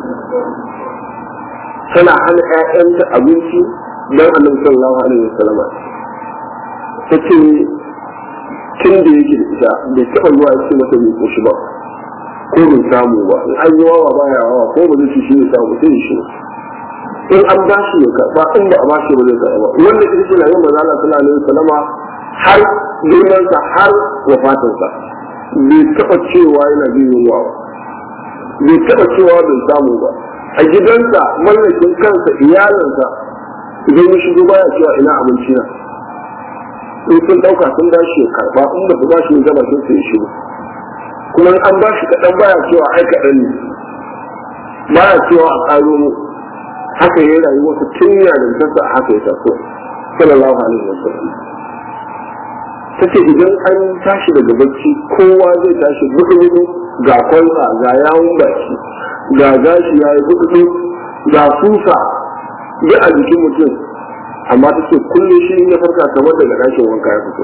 tana hana ƴaƴanta abinci dan Annabi sallallahu alaihi wasallam tace tun da yake da ita bai taɓa zuwa ya ce mata bai koshi ba ko bai samu ba in an yi wawa baya wawa ko ba zai shi ne samu sai shi in an ba shi ya karba in ba a ba shi ba zai karba wanda ke ce rayuwar manzo Allah sallallahu alaihi wasallama har girmansa har wafatinsa bai taɓa cewa yana jin yunwa ba bai taɓa cewa bai samu ba a gidansa mallakin kansa iyalinsa idan ya shigo baya cewa ina abinci na in sun ɗauka sun dashi ya karba in ba su ba shi ya gaba sun sai shigo kuma an ba shi kaɗan baya cewa ai kaɗan ne baya cewa a ƙaro mu haka ya rayu wasu tun yarintarsa a haka ya taso sallallahu alaihi wasallam take idan an tashi daga bacci kowa zai tashi buɗu-buɗu ga kwalba ga yawon baki ga gashi ya yi buɗu ga susa ya a jikin mutum amma ta ce kullum shi ya farka kamar daga ɗakin wanka ya fito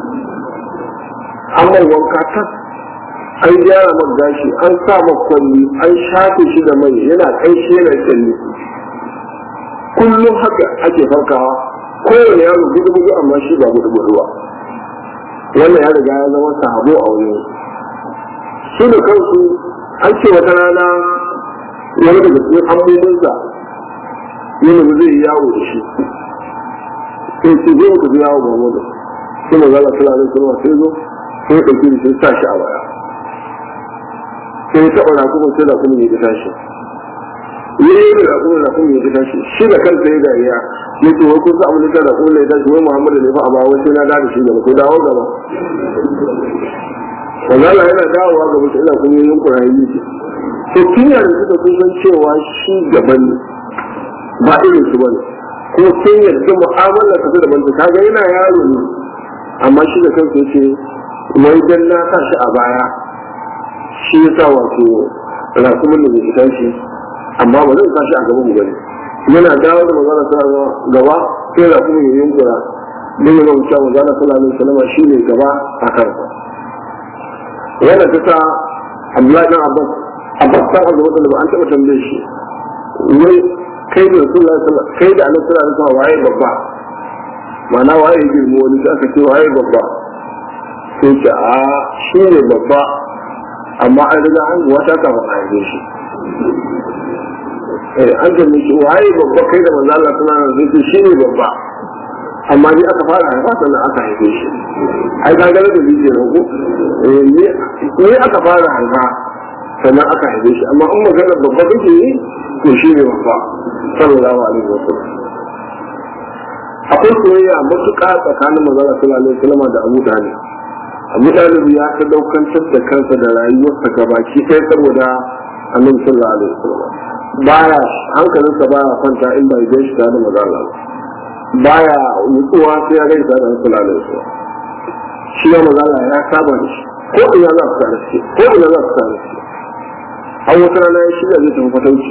amma wanka tas an gyara man gashi an sa makwalli an shafe shi da mai yana ƙanshi yana kyalli kullum haka ake farkawa kowane yaro buɗu-buɗu amma shi ba buɗu-buɗu ba wannan ya riga ya zama sahabo a wani su da kansu an ce wata rana wani daga cikin ambobinsa yana da zai yi yawo da shi sai ce zai mutu zai yawo Muhammadu sai magana suna da suna sai zo sai ɗauki da sai sa shi a baya sai ya taɓa rakumin sai rakumin ya ta tashi ya yi da rakumin rakumin ya ta tashi shi da kansa ya dariya ya ce wai kun sa abin da rakumin ya tashi wai Muhammadu ne fa a bawa sai na da shi gaba ko dawo gaba wazala yana dawowa gaba sai ina kuma yin kurayen yake to tun yanzu suka kun san cewa shi gaban ne ba irin su bane kuma sun yarda mu'amala ta da banta kaga yana yaro ne amma shi da kansa yace wai dan na sa shi a baya shi yasa wato rakumin da bai tashi amma ba zan sa shi a gaban mu bane yana dawo da magana ta gaba sai rakumin ya yunkura don yana wuce magana sallallahu alaihi wasallam shi ne gaba a kansa yana ta sa Abdullahi dan Abbas Abbas ta ga wanda ba an taɓa tambaye shi wai kai da Rasulullahi sallallahu kai da Annabi sallallahu alaihi wasallam waye babba ma'ana waye girmo wani da aka ce waye babba sai ce a shi ne babba amma an riga an wata ka ba a yi shi eh an tambaye shi waye babba kai da manzo Allah sallallahu alaihi wasallam shi ne babba amma ni aka fara haifa sannan aka haife shi ai ka gane da bije ne ko eh ni aka fara haifa sannan aka haife shi amma in magana babba kake yi to shi ne babba sallallahu alaihi wasallam akwai soyayya matuƙa tsakanin manzo sallallahu alaihi wasallam da Abu Talib Abu Talib ya ta daukantar da kansa da rayuwarsa gabaki ɗaya saboda Annabi sallallahu alaihi wasallam baya hankalinsa baya kwanta in bai gaishe da manzo Allah baya mutuwa sai ya gaisa da Annabi sallallahu alaihi wasallam shi ya manzo Allah ya saba da shi ko ina za su tare shi ko ina za su tare shi an wata rana ya shiga zai tafi fatauci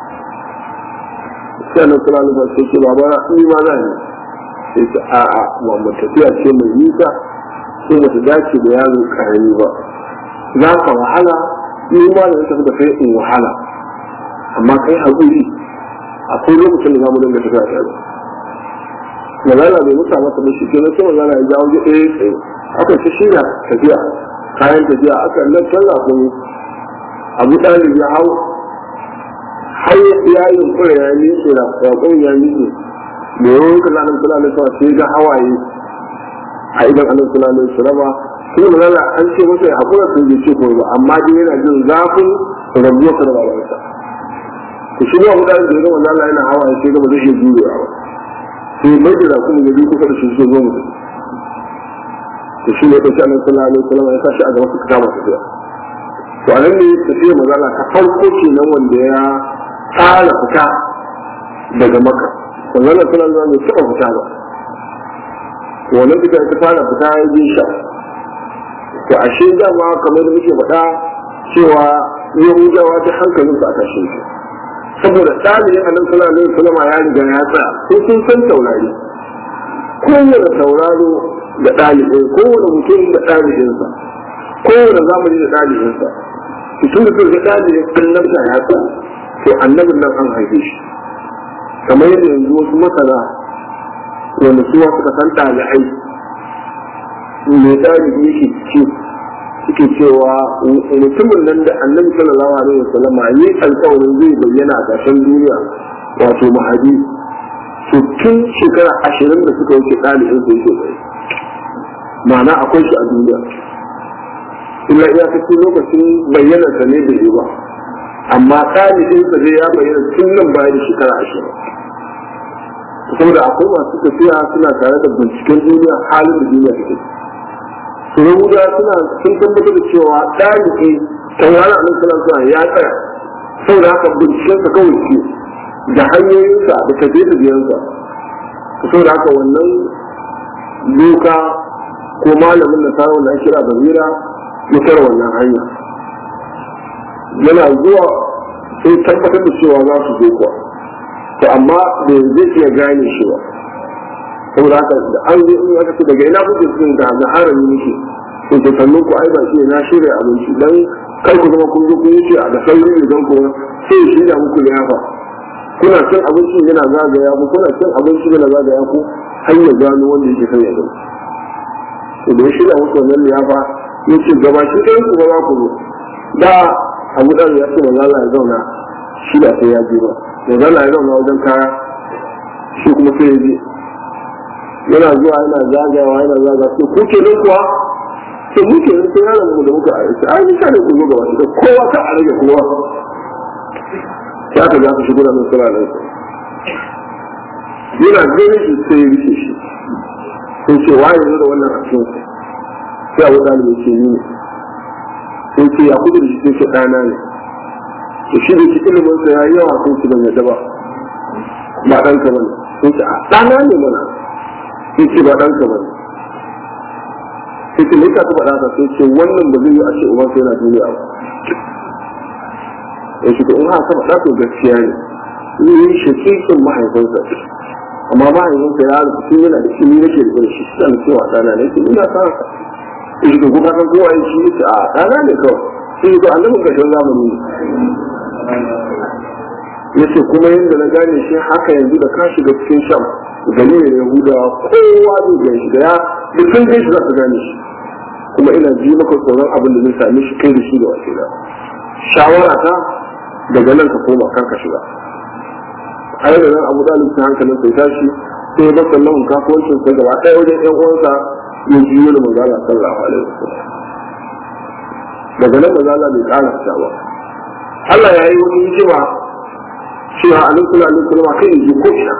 sai Annabi sallallahu alaihi wasallam sai ce baba ni ma za ni sai ce a'a Muhammad tafiya ce mai nisa sai ba ta dace da yaro karami ba za ka wahala ni ma da tafi da kai in wahala amma kai haƙuri akwai lokacin da za mu dinga tafiya tare malala bai mutu masa ba shi kenan sai malala ya jawo ji ɗaya tsaye aka ci shirya tafiya kayan tafiya aka nan canza kuma Abu Talib ya hau har ya yi kura ya miƙe da saƙon ya miƙe da yawan kala nan kula da sawa sai ga hawaye a idan annabi sallallahu alaihi wasallam sai malala an ce masa ya hakura sai ya ce ko ba amma dai yana jin zafin rabuwa da babansa to shi ne Abu Talib da yawan Allah yana hawaye sai ga ba zai iya jurewa ba sai mai da kuma ya bi kusa da shi sai zo mutum to shi ne kace annabi sallallahu alaihi wasallam ya kashi a gaba su kama tafiya to a nan ne tafiya magana ta farko kenan wanda ya tsara fita daga Makka wannan sallallahu alaihi wasallam bai taɓa fita ba to wannan fita ta fara fita ya je sha to ashe dama kamar da muke faɗa cewa Yahudawa ta hankalin su a tashe shi saboda ɗalibin annabi sallallahu alaihi wasallam ya riga ya tsaya sai sun san taurari kowane tauraro da ɗalibin kowane mutum da ɗalibinsa kowane zamani da ɗalibinsa tun da sun ga ɗalibin annabta ya tsaya to annabin nan an haife shi kamar yadda yanzu wasu masana wanda suwa suka san ɗalibai mai ɗalibi yake ce suke cewa mutumin nan da annabi sallallahu alaihi wasallam yi alƙawarin zai bayyana a ƙarshen duniya wato mahadi to tun shekara ashirin da suka wuce ɗalibin su yake bai ma'ana akwai shi a duniya illa iya kace lokacin bayyana sa ne da yi ba amma ɗalibin sa dai ya bayyana tun nan bayan da shekara ashirin saboda akwai masu tafiya suna tare da binciken duniya halin da duniya take su yahuda suna sun tabbatar da cewa ɗalibi taurari a nan suna ya tsaya saboda haka binciken sa kawai ce da hanyoyinsa da tafiye-tafiyensa saboda haka wannan doka ko malamin da sarar wanda kira bazira ya tara wannan hanya yana zuwa sai tabbatar da cewa za su zo kuwa to amma da zai iya gane shi ba saboda haka da an zo in aka ce daga ina kuke cikin da da harami nake to ke sannan ku ai ba shi na shirya abinci dan kai ku zama kun zo kun yi a da sauri ne don ku sai shi da muku liyafa kuna cin abinci yana zagaya ku kuna cin abinci yana zagaya ku har ya gano wanda yake kan yanzu to da shi da muku wannan liyafa yace gaba shi kai ku ba za ku zo da Abu Dan ya ce wallahi ya zauna shi da sai ya ji ba ya zauna ya zauna wajen kaya shi kuma sai ya ji yana zuwa yana zagayawa yana zagaya to ku ke nan kuwa to muke nan sai yaron mu da muka aiki ai ni kare ku zo gaba da kowa ka a rage kowa ya ka ga ku shigo da nan sura nan yana gani shi sai ya rike shi sai ce waye zo da wannan action sai Abu Dan ya ce ni sai ce ya kudu da shi sai ɗana ne to shi da shi ilimin sa yayi yawa sai shi ban yadda ba ba dan ka bane sai ce a ɗana ne mana sai ce ba dan ka bane sai ce me ka taba da sai ce wannan ba zai yi a ce uban sai yana duniya ba sai shi ko in ha taba da to gaskiya ne ni shakikin mahaifinsa amma mahaifinsa ya rubuta yana da shi ne nake da shi sai cewa ɗana ne sai ina sa shi ko kuma kan kowa shi ne a ɗana ne kawai shi ko annabin ƙarshen zamani ne yace kuma yadda na gane shi haka yanzu da ka shiga cikin sham gani ne yahuda kowa zai gani shi da ya da sun gani shi za su gane shi kuma ina ji maka tsoron abin da zai same shi kai da shi da wace da shawara ta daga nan ka koma kan ka shiga a yau da nan Abu Dalib ta hankalin sai tashi sai ba sallahu kasuwancin sa gaba ɗaya wajen ƴan uwansa ya jiyo da manzo Allah sallallahu alaihi wasallam daga nan manzo Allah bai ƙara fita ba Allah ya yi wani hikima cewa a nan sallallahu alaihi wasallam kai ya ko ina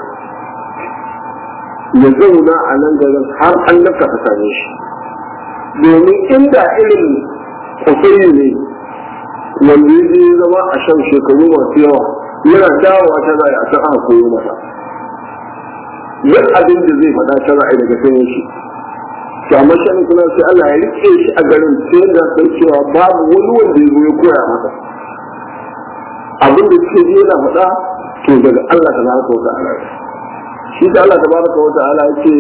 ya zauna a nan garin har an nafka ta same shi domin inda irin kusuri ne wanda ya zama a shan shekaru masu yawa yana dawowa ta zai a can aka koyo masa duk abin da zai faɗa ta ra'ayi daga sanin shi to amma shi kuma sai Allah ya rike shi a garin sai da sai cewa babu wani wanda ya zo ya koya masa abin da suke ji yana faɗa to daga Allah tabaraka wa ta'ala shi da Allah tabaraka wa ta'ala yake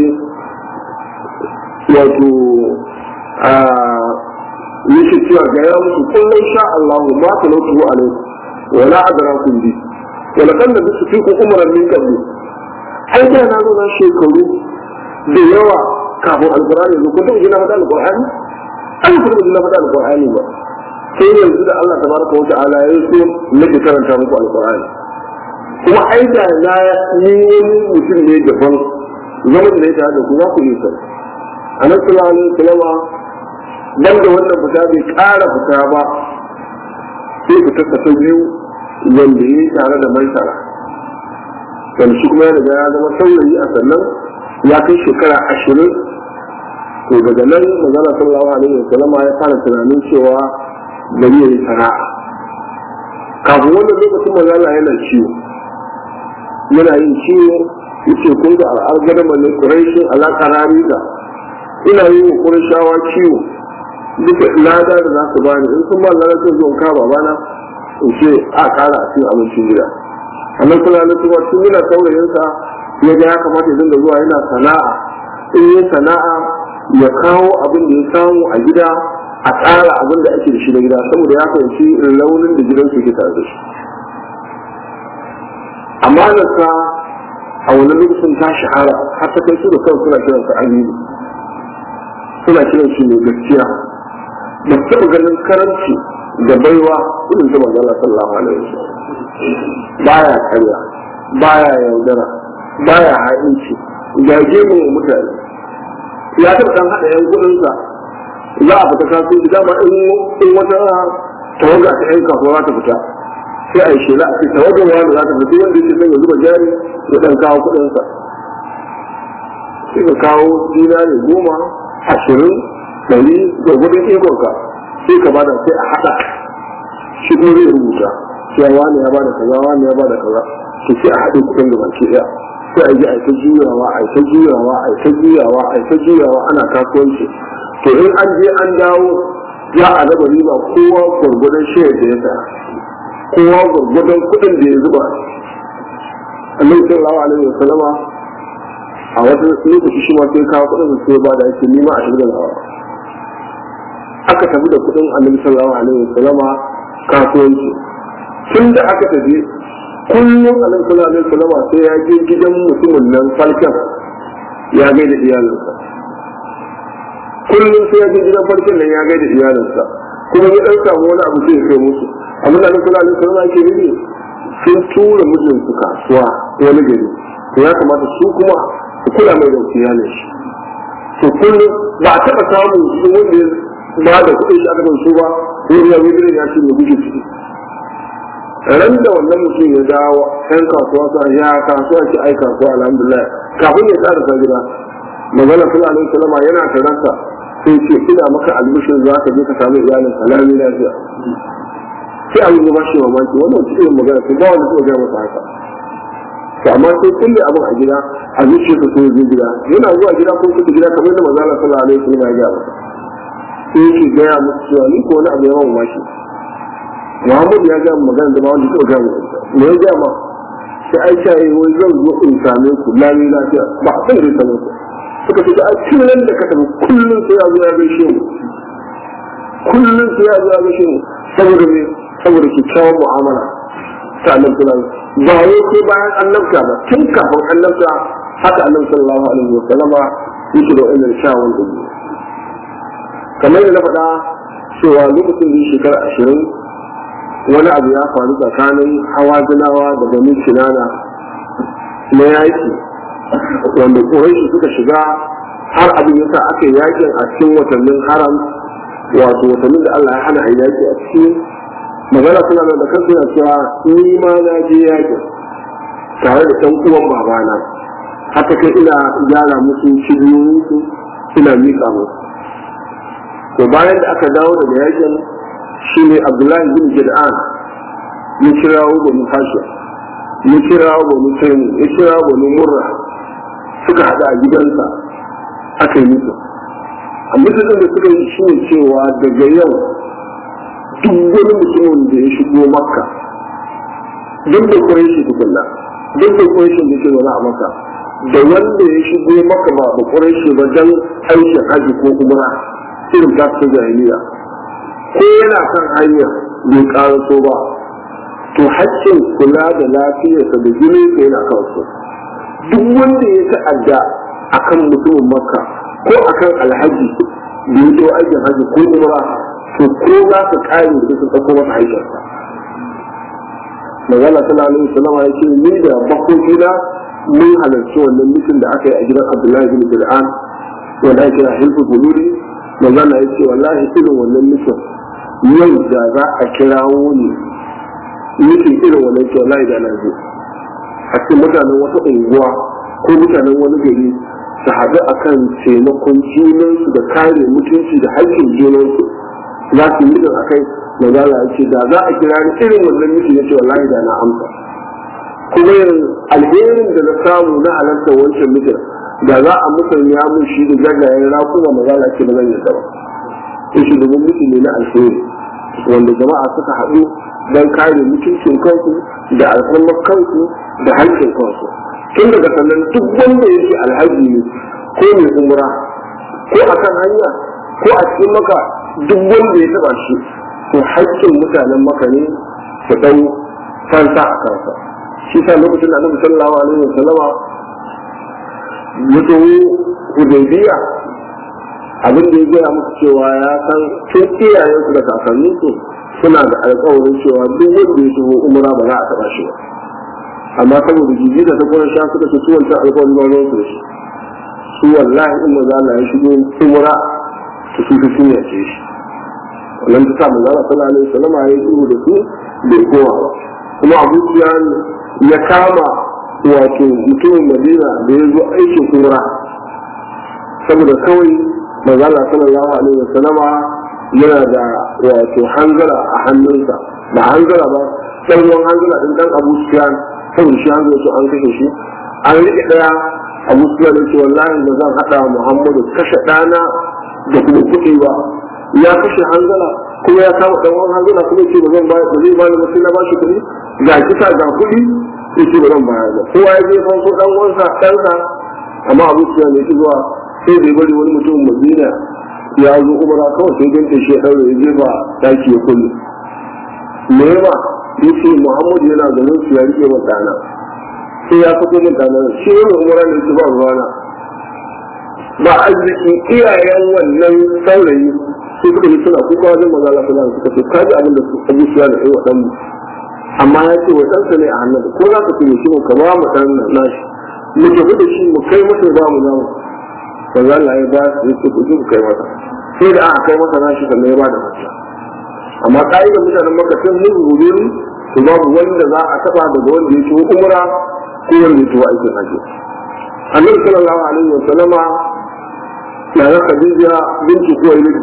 wato a yake cewa ga ya musu kullum sha Allah ma ta lautu alaikum wala adrakum bi wala kan da su fi ku umran min kabli ai da na zo na shekaru da yawa kafin alqur'ani ko kuma ina faɗa alqur'ani an kuma ina faɗa alqur'ani ba sai yanzu da Allah tabaraka wa ta'ala ya so nake karanta muku alqur'ani kuma ai da na yi mutum ne daban zaman da ya tare da ku za ku yi sa annabi sallallahu alaihi wasallam dan da wannan fita bai ƙara fita ba sai fita ta biyu wanda ya yi tare da mai tsara wanda shi kuma ya riga ya zama saurayi a sannan ya kai shekara ashirin to daga nan manzala sallallahu alaihi wasallam ya fara tunanin cewa gari ya yi sana'a kafin wannan lokacin manzala yana ciwo yana yin ciwo yace ko da al'adar mai Quraishi alaka rariga ina yi wa Qurayshawa ciwo duka lada da za su bani in sun ba lada sai zo ka babana in ce a kara a cikin abincin gida annan kula da cewa tun yana saurayin sa ya ga ya kamata ya dinga zuwa yana sana'a in yi sana'a ya kawo abin da ya samu a gida a tsara abin da ake da shi na gida saboda ya fahimci launin da gidansu ke tare da shi amanarsa a wani lokacin ta shahara har ta kai su da kawai suna kiransa aminu suna kiran shi mai gaskiya da taɓa ganin karanci da baiwa irin ta manzo Allah sallallahu alaihi wasallam baya karya baya yaudara baya haɗinci ga gemun mutane ya taɓa ɗan haɗa yan kuɗinsa za a fita kasuwanci dama in wata tawaga ta yan kasuwa za ta fita sai a yi shela a ce tawagar wani za ta fita wanda yake son ya zuba jari ya ɗan kawo kuɗinsa sai ka kawo dinari goma ashirin ɗari da gudun ikonka sai ka bada sai a haɗa shi kuma zai rubuta sai wani ya bada kaza wani ya bada kaza sai a haɗe kuɗin da baki ɗaya sai a yi a ta juyawa a ta juyawa a ta juyawa a ta juyawa ana kasuwanci to in an je an dawo za a raba riba kowa gwargwadon shayar da ya saya kowa gwargwadon kuɗin da ya zuba annabi sallallahu alaihi wa sallama a wata lokaci shi ma sai kawo kuɗin da sai ba da yake nima a shirin da aka tafi da kuɗin annabi sallallahu alaihi wa sallama kasuwanci tun da aka tafi kullum annabi sallallahu alaihi wa sallama sai ya je gidan mutumin nan falkan ya gaida iyalinsa kullum sai ya je gidan farkin nan ya gaida iyalinsa kuma ya ɗan samu wani abu sai ya kai musu amma da sallallahu alaihi wasallam yake nufi sun tura mijin su kasuwa wani gari to ya kamata su kuma su kula mai da iyalin shi to kullum ba a taɓa samun su wanda ya ba da kuɗin shi aka ban su ba ko ya wuri ya ce ya guje ciki ran da wannan mutum ya dawo ɗan kasuwa sa ya kasuwa ce ai kasuwa alhamdulillah kafin ya tsara gida magana sallallahu alaihi wasallam yana tarasa sai ce ina maka albishin za ka je ka samu iyalin salami lafiya sai abin ya bashi mamaki wannan wata irin magana sai ba wanda suka gaya masa haka to amma sai kulle abin a gida a zuciya ka sai gida yana zuwa gida ko kuka gida kamar da manzo Allah sallallahu alaihi wasallam ya gaya masa sai yake gaya musu cewa ni ko wani abu ya mamaki Muhammad ya gaya magana da ba wanda suka gaya masa me ya gaya ma sai Aisha yayi wai zan zo in same ku lami lafiya ba a san da ya samu suka ce a cikin da ka tafi kullum sai ya zo ya gaishe mu kullum sai ya zo ya gaishe mu saboda me saboda kyakkyawan mu'amala ta annabi sallallahu alaihi wasallam ba wai sai bayan annabta ba tun kafin annabta haka annabi sallallahu alaihi wasallam yake da wannan shawon da ne kamar da na faɗa cewa lokacin da shekara ashirin wani abu ya faru tsakanin hawa zinawa da bani kinana na yaki wanda ƙuraishi suka shiga har abin yasa aka yi yakin a cikin watannin haram wato watannin da Allah ya hana a yaki a cikin magana suna nan da kansu yana cewa ni ma na je yakin tare da ɗan uwan babana haka kai ina gyara musu cibiyoyinsu ina miƙa musu to bayan da aka dawo daga yakin shi ne Abdullahi bin Jad'an ya kirawo bani Hashim ya kirawo bani Taimu ya kirawo bani Murra suka haɗa a gidansa aka yi musu a mutum da suka yi shi ne cewa daga yau duk wani mutumin da ya shigo makka duk da kwaye shi tukunna duk da kwaye shi da ke zaune a makka da wanda ya shigo makka ba da kwaye shi ba don aikin haji ko umra irin ta ta jahiliya ko yana kan hanyar bai karaso ba to haƙƙin kula da lafiyarsa da jini ka yana kansu duk wanda ya ta'adda akan mutumin makka ko akan alhaji da ya zo aikin haji ko umra to ko za ka kare da su ɗauko masa aikinsa magana sallallahu alaihi wasallam ya ce ni da bakoki na mun halarci wannan mutum da aka yi a gidan Abdullahi bin Jad'an wanda ake kira Hilfu Buluri magana ya ce wallahi irin wannan mutum yau da za a kirawo ni mutum irin wannan ke wallahi da na zo a cikin mutanen wata unguwa ko mutanen wani gari su haɗu akan taimakon junansu da kare mutunci da haƙƙin junansu za su yi a kai magana ya ce da za a kira ni irin wannan mutum ya ce wallahi da na amsa kuma yin alherin da na samu na halarta wancan mutum da za a musanya mun shi da gaggayen rakuma magana ce ba zan yi ba in shi domin mutum ne na alheri wanda jama'a suka haɗu don kare mutuncin kansu da alfarmar kansu da haƙƙin kansu tun daga sannan duk wanda yake alhaji ne ko mai umra ko a kan hanya ko a cikin maka duk wanda ya taba shi to haƙƙin mutanen maka ne su ɗau fansa a kansa shi sa lokacin da annabi sallallahu alaihi wa sallama ya zo Hudaybiya abin da ya gaya musu cewa ya san tun iyayensu da kakanninsu suna da alƙawarin cewa duk wanda ya shigo umra ba za a taɓa shi ba amma saboda jiji da ta kuma sha suka ce su wancan alƙawarin ba ruwan su da shi su wallahi in maza Allah ya shigo umra su su ta sun yace shi wannan ta sa maza Allah sallallahu alaihi wasallam ya yi da su bai kowa ba kuma Abu Sufyan ya kama wato mutumin Madina da ya zo aikin umra saboda kawai maza Allah sallallahu alaihi wasallam yana da wato hanzara a hannunsa ba hanzara ba dan ruwan hanzara din dan Abu Sufyan saboda shi hanzara su an kashe shi an rike daya Abu Sufyan ya ce wallahi ba zan hada Muhammadu kashe dana da kuma kuɗi ba ya kashe hanzara kuma ya kama dan ruwan hanzara kuma ce ba zan bayar ba zai bani ba sai na bashi kuɗi ga kisa ga kuɗi yace ba zan bayar ba kowa ya je fanso dan uwansa ɗansa amma Abu Sufyan ya ce zuwa sai da bari wani mutum Madina ya zo umara kawai sai ganta shi ya daure ya jefa daki ya kulle me ba yace Muhammad yana ganin su ya rike wa dana sai ya fito min dana shi ne umara ne su ba ruwana ba arziki iyayen wannan saurayi su suka yi suna kuka wajen maza Allah sallallahu alaihi wasallam suka ce kaji abin da su abu su ya da aiwa dan amma ya ce wa ɗansa ne a hannun ko za ka ce shi ka ba mu dan nashi mu tafi da shi mu kai masa ba mu zamu manzo Allah ya ba su ce ku ji kai masa sai da aka kai masa nashi sannan ya ba da masa amma ka'idar mutanen Makka sun yi gobe to babu wanda za a taba daga wanda ya ci umra ko wanda ya ci aikin haji Annabi sallallahu alaihi wa sallama na da Khadija binti Khuwailid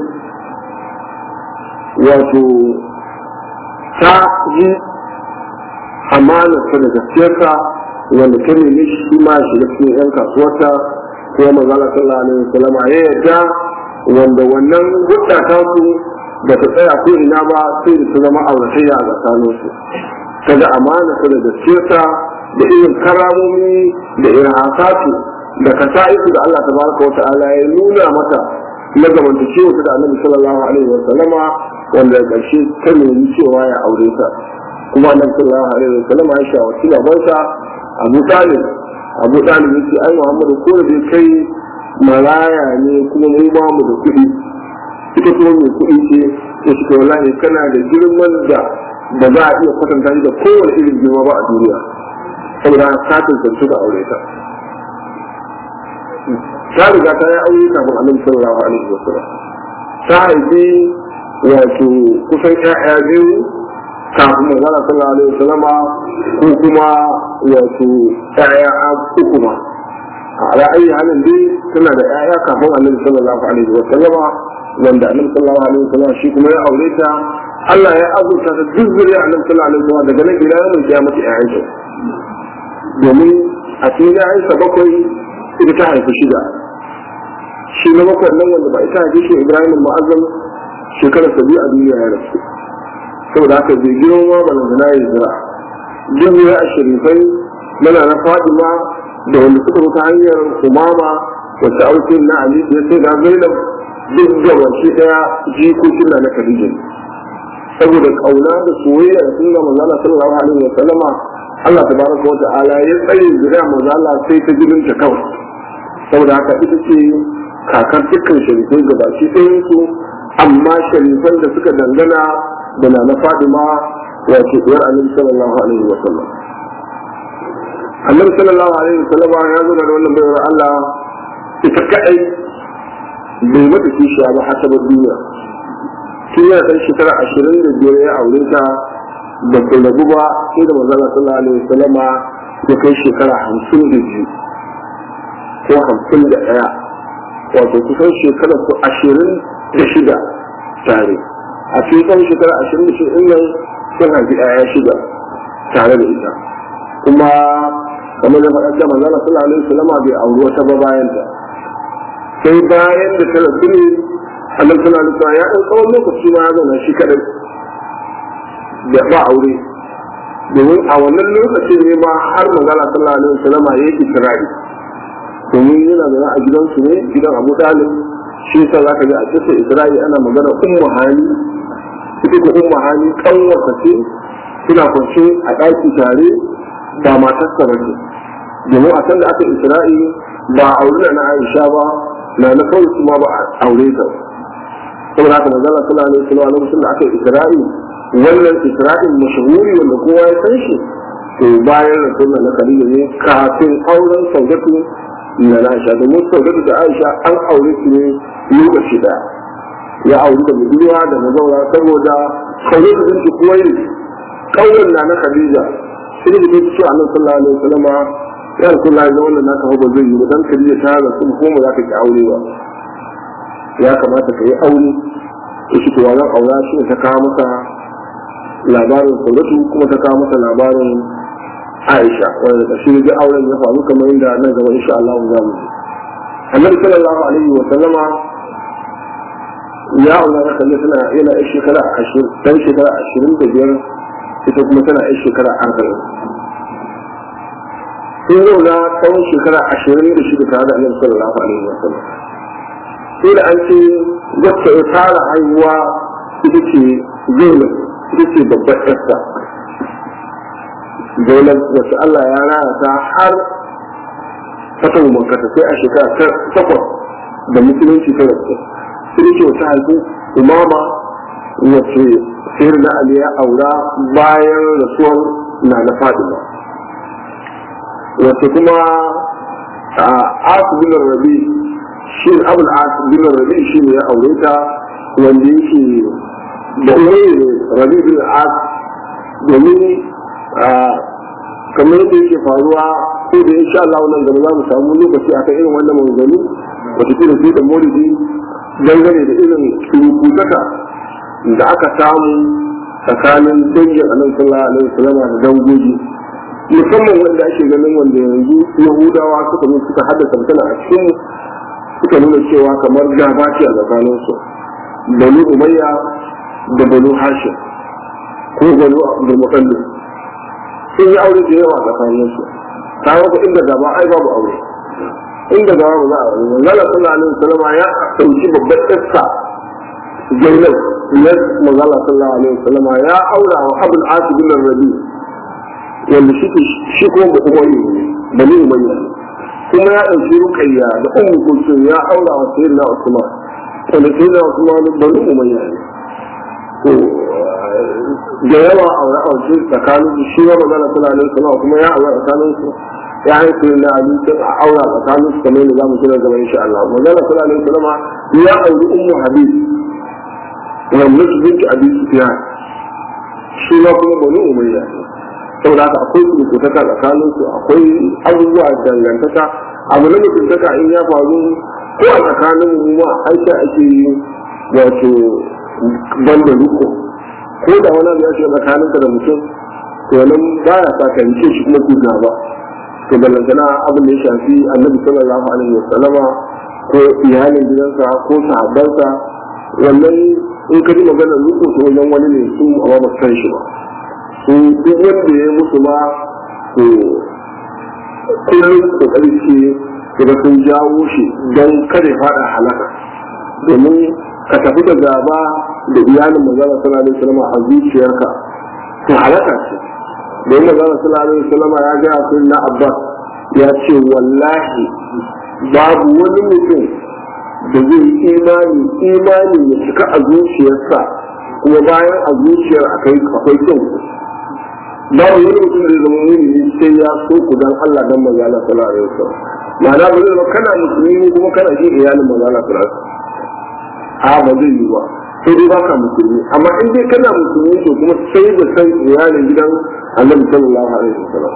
wato ta ji amana ta da gaskiyarta wanda ta nemi shi ma shi da cikin yan kasuwarta ko manzo sallallahu alaihi wa sallama ya yarda wanda wannan gudda ta su da ta tsaya ko ina ba sai da ta zama auratayya a tsakanin su kaga amana ta da gaskiyarta da irin karamomi da irhasatu da kasa'isu da Allah tabaraka wa ta'ala ya nuna mata na zamantakewa ta da Annabi sallallahu alaihi wa sallama wanda da ƙarshe ta nemi cewa ya aure ta kuma Annabi sallallahu alaihi wa sallama ya shawarci babansa Abu Talib Abu Talib yace ai Muhammadu ko da kai maraya ne kuma mu ba mu da kuɗi ita kuma mai kuɗi ce ya ce wallahi kana da girman da ba za a iya kwatanta shi da kowane irin girma ba a duniya saboda ta tantance da aure ta ta riga ta yi aure kafin Annabi sallallahu alaihi wa sallam ta haifi wato kusan ƴaƴa biyu kafin Manzo sallallahu alaihi wa sallama ko kuma wato ƴaƴa uku ma a ra'ayi halin dai tana da ƴaƴa kafin Annabi sallallahu alaihi wa sallama wanda Annabi sallallahu alaihi wa sallama shi kuma ya aure ta Allah ya azurta ta duk zuriya Annabi sallallahu alaihi wa sallama daga nan ila yawan kiyamati ƴaƴanta domin a cikin ƴaƴansa bakwai ita ta haifi shida shi na bakwai nan wanda ba ita haifi shi Ibrahim al-Mu'azzam shekarar sabi a duniya ya rasu saboda haka bai girma ba na zina ya zira duk ya a sharifai mana na Fatima da wanda suka rufe hanyar Umama wacce auki na Ali da sai da Zainab duk da wace daya jikokin na Khadija saboda kauna da soyayya da sunna manzo Allah sallallahu alaihi wa sallama Allah tabaraka wa ta'ala ya tsaye zuriya manzo Allah sai ta gilinta kawai saboda haka ita ce kakar dukkan sharifai gabaki ɗayan su amma sharifan da suka dangana da na na Fatima wato ɗiyar Annabi sallallahu alaihi wa sallam Annabi sallallahu alaihi wa sallam ya zo da wannan bayar Allah ita kadai bai mata kishiya ba har ta duniya tun yana ɗan shekara ashirin da biyar ya aure ta da kai rabu ba sai da manzo sallallahu alaihi wa sallam ya kai shekara hamsin da biyu ko hamsin da ɗaya wato kusan shekara su ashirin da shida tare a cikin shekara ashirin da shida nan sun haifi ɗaya shida tare da ita kuma kamar da faɗar da manzana sallallahu alaihi wasallam bai auri wata ba bayan ta sai bayan da ta rasu ne Allah sallallahu alaihi wasallam ya ɗan tsawon lokaci ma ya zauna shi kaɗai da ba aure domin a wannan lokacin ne ma har manzana sallallahu alaihi wasallam ya yi ikirari domin yana da a gidansu ne gidan Abu Talib shi yasa za ka ji a cikin Isra'i ana magana ummu hani ita ko ummu hani kanwarsa ce suna kwance a ɗaki tare ba matarsa ba ce domin a san da aka Isra'i ba aure na Aisha ba na na kawai kuma ba aure ta saboda haka manzo Allah sallallahu alaihi wasallam lokacin da aka Isra'i wannan Isra'in mashhuri wanda kowa ya san shi to bayan rasulullah na Khadija ne kafin auren Saudatu na Aisha, domin Saudatu da Aisha an aure su ne lokaci da ya auri da budurwa da mazaura, saboda Saudatu binti Khuwailid kauyen na na Khadija sai da take cewa Annabi sallallahu alaihi wasallam ya Rasulullah da wannan naka ba zai yi ba dan Khadija ta ga sun kuma za ka ki aure ba, ya kamata ka yi aure. to shi to wannan aura shi ta kawo masa labarin Saudatu kuma ta kawo masa labarin Aisha, wanda da shi ga auren ya faru kamar yadda nan gaba insha Allah za mu ji. Annabi sallallahu alaihi wa sallama ya aura da kalle tana yana a shekara ashirin, dan shekara ashirin da biyar, ita kuma tana a shekara arba'in. Sun zauna tsawon shekara ashirin da shida tare da Annabi sallallahu alaihi wa sallam. Sai da an ce wacce ya fara haihuwa ita ce Zainab, ita ce babbar ƴarsa. Zainab wacce Allah ya raya ta har fatan makata sai a shekara ta takwas da musulunci ta rasu. Sai ce wata haihu Umama wacce sayar da Ali ya aura bayan rasuwar na na Fatima. Wacce kuma a Asu bin Rabi shi Abul As bin Rabi shi ne ya aure ta, wanda yake da umayi Rabi bin As, domin kamar yadda yake faruwa ko da insha Allah wannan gaba za mu samu lokaci akan irin wannan maganganu wata kila sai da maulidi dangane da irin surukutaka da aka samu tsakanin dangin Annabi sallallahu alaihi wasallam da dangoji, musamman wanda ake ganin wanda yanzu Yahudawa suka zo suka haddasa mutane a cikin suka nuna cewa kamar gaba ce a tsakanin su, Banu Umayya da Banu Hashim ko Banu Abdul Muttalib sun yi aure da yawa tsakanin su. Ta wata inda gaba ai babu aure, inda gaba ba za a aure. Manzala sallallahu alaihi wasallam ya dauki babbar ƙasa Zainab ne, Manzala sallallahu alaihi wasallam ya aura wa Abul As bin Rabi wanda shi shi kuma ba umayyi ne, bani umayya, kuma ya dauki Ruqayya da Ummu Kulthum ya aura wa Sayyidina Usman wanda Sayyidina Usman bani umayya ne. To da yawa aure aure tsakanin shi wa Manzala sallallahu alaihi wasallam kuma ya aure tsakanin su ya haifu na abincin a aura tsakanin su kamar yadda za mu kira gaba insha Allah. Manzala sallallahu alaihi wasallam ya auri Ummu Habib wanda su binci Abi Sufyan, shi ma kuma bani umayya ne. Saboda haka akwai su kutaka tsakanin su, akwai abubuwa dangantaka, abu na mutuntaka in ya faru ko a tsakanin mu ma aisha ake yi wato banda riko, ko da wani abu ya shiga tsakaninka da mutum to nan baya sa ka rike shi kuma ku ba. To ballantana abin da ya shafi Annabi sallallahu alaihi wasallama ko iyalin gidansa ko sahabbansa, wannan in ka ji maganar riko to wajen wani ne su amma ba san shi ba. Su duk wanda ya musu ma to kullum kokari ce da sun jawo shi don kada ya fada halaka, domin ka tafi da gaba da iyalin manzala sallallahu alaihi wasallam a zuciyarka to halaka ce. Don manzala sallallahu alaihi wasallam ya ga sai na Abbas ya ce wallahi babu wani mutum da zai imani imani ya cika a zuciyarsa kuma bayan a zuciyar akai akwai kyau. Babu wani mutum da zama muni sai ya so ku dan Allah dan manzala sallallahu alaihi wasallam. Ma'ana ba zai ba kana musulmi kuma kana ji iyalin manzala sallallahu alaihi wasallam. A ba zai yi ba, sai dai baka musulmi, amma in dai kana musulmi to kuma sai da san iyalin gidan Annabi sallallahu alaihi wasallam.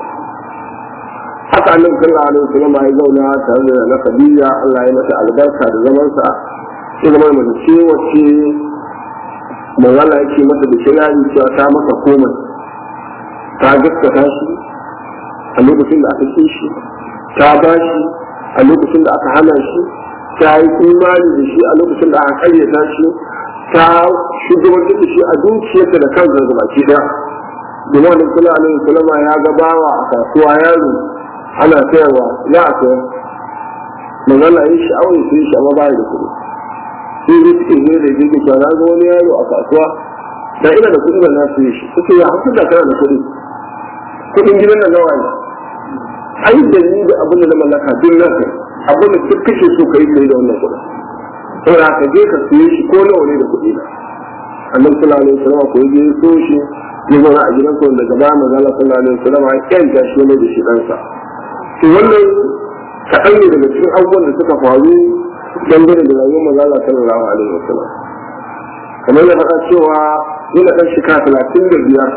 Haka Annabi sallallahu alaihi wasallam ya zauna tare da na Khadija, Allah ya mata albarka da zaman sa, sai zama mai ce wacce manzala yake mata da kirari cewa ta masa komai, ta gaskata shi a lokacin da aka ce shi, ta ba shi a lokacin da aka hana shi, ta yi imani da shi a lokacin da aka karyata shi, ta shugabantar da shi a dukiyarta da kan zargaba ke da. Domin wani kula a nan kulama ya gabawa a kasuwa yaro ana sayarwa za a sayar, magana yin sha'awar su yi sha'awa baya da kuɗi. Sai zai suke ne da jirgin cewa na ga wani yaro a kasuwa da ina da kuɗi da na su yi shi, suke ya hasu da kana da kuɗi. Kuɗin gidan da gawa ne. Ai da ni da abin da na mallaka duk na kai. Abin da duk kake so ka yi kai da wannan kuɗin. Saboda ka je ka siye shi ko nawa ne da kuɗi na. Annabi sallallahu alaihi wasallam ko je so shi ya zauna a gidansa wanda gaba manzo Allah sallallahu alaihi wasallam ya kyanta shi ne da shi ɗansa. To wannan kaɗan ne daga cikin abubuwan da suka faru dangane da rayuwar manzo Allah sallallahu alaihi wasallam. Kamar ya faɗa cewa yana ɗan shekara talatin da biyar,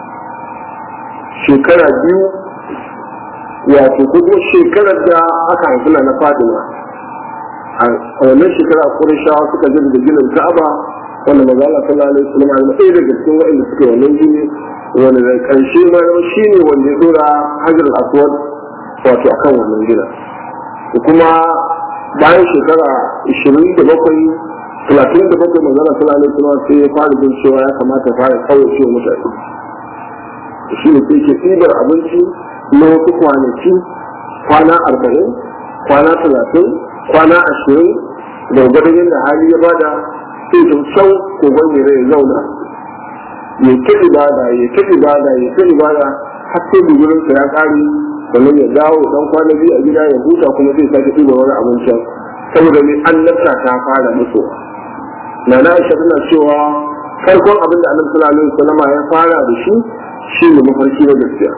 shekara biyu wato kuma shekarar da aka haifi na Fatima. A wannan shekara Qurayshawa suka je da ginin Ka'aba wanda manzo Allah sallallahu alaihi wasallam ya ɗaya daga cikin waɗanda suka yi wannan gini wanda da ƙarshe ma shi ne wanda ya dora Hajar al-Aswad wato akan wannan gina. Kuma bayan shekara ishirin da bakwai talatin da bakwai manzo Allah sallallahu alaihi wasallam sai ya fara jin cewa ya kamata ya fara kawace mutane. Shi ne sai ke tsibar abinci na wasu kwanaki, kwana arba'in, kwana talatin, kwana ashirin da gwadon yadda hali ya bada sai ta sau kogon yare ya zauna ya ta ibada ya ta ibada ya ta ibada har sai bugurinsa ya ƙare sannan ya dawo dan kwana biyu a gida ya huta kuma zai sake ɗiba wani abincin saboda mai annabta ta fara musu. na na aisha tana cewa farkon abin da annabi sallallahu alaihi wasallam ya fara da shi shi ne mafarki na gaskiya.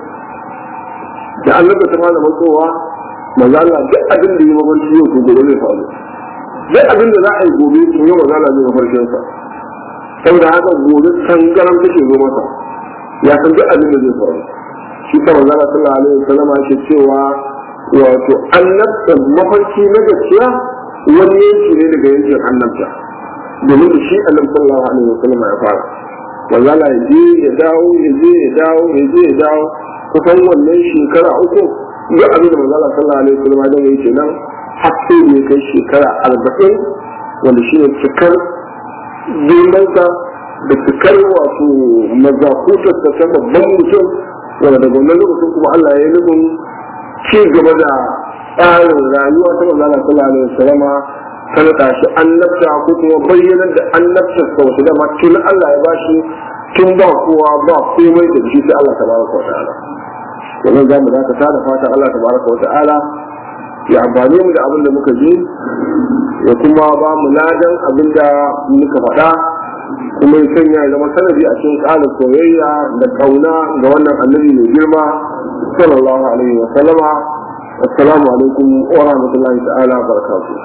Da annabi ta fara matsowa manzo Allah duk abin da ya mafarki yau to gobe zai faru. Duk abin da za a yi gobe to yau manzo Allah zai mafarkin sa. Saboda haka gobe tangaran take zo masa. Ya san duk abin da zai faru. Shi ta manzo Allah sallallahu alaihi wasallam yake cewa wato annabta mafarki na gaskiya wani yanki ne daga yankin annabta. Domin da shi annabi sallallahu alaihi wasallam ya fara. Manzo Allah ya je ya dawo ya je ya dawo ya je ya dawo kusan wannan shekara uku duk abin da manzo Allah sallallahu alaihi wasallam ya yi kenan har sai da kai shekara arba'in wanda shi ne cikar girmansa da cikar wato mazakutar ta ta babban mutum wanda daga wannan lokacin kuma Allah ya yi nufin ci gaba da tsarin rayuwa ta manzo Allah sallallahu alaihi wasallam ta nada shi annabta ko kuma bayyanar da annabtar sa wata da tun Allah ya bashi tun ba kowa ba komai da shi sai Allah tabaraka wa ta'ala. Wannan zamu za ka tada fatan Allah tabaraka wa ta'ala ya amfane mu da abin da muka ji ya kuma ba mu ladan abin da muka faɗa kuma ya sanya ya zama sanadi a cikin ƙarin soyayya da ƙauna ga wannan annabi mai girma sallallahu alaihi wa sallama. Assalamu alaikum wa rahmatullahi ta'ala wa barakatuh.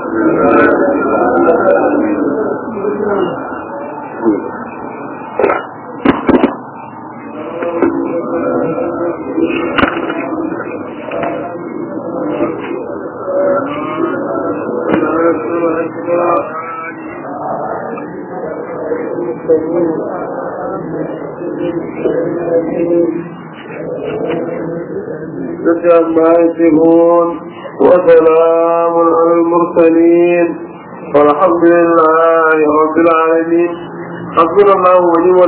عما يصفون وسلام على المرسلين والحمد لله رب العالمين. حسبنا الله ونعم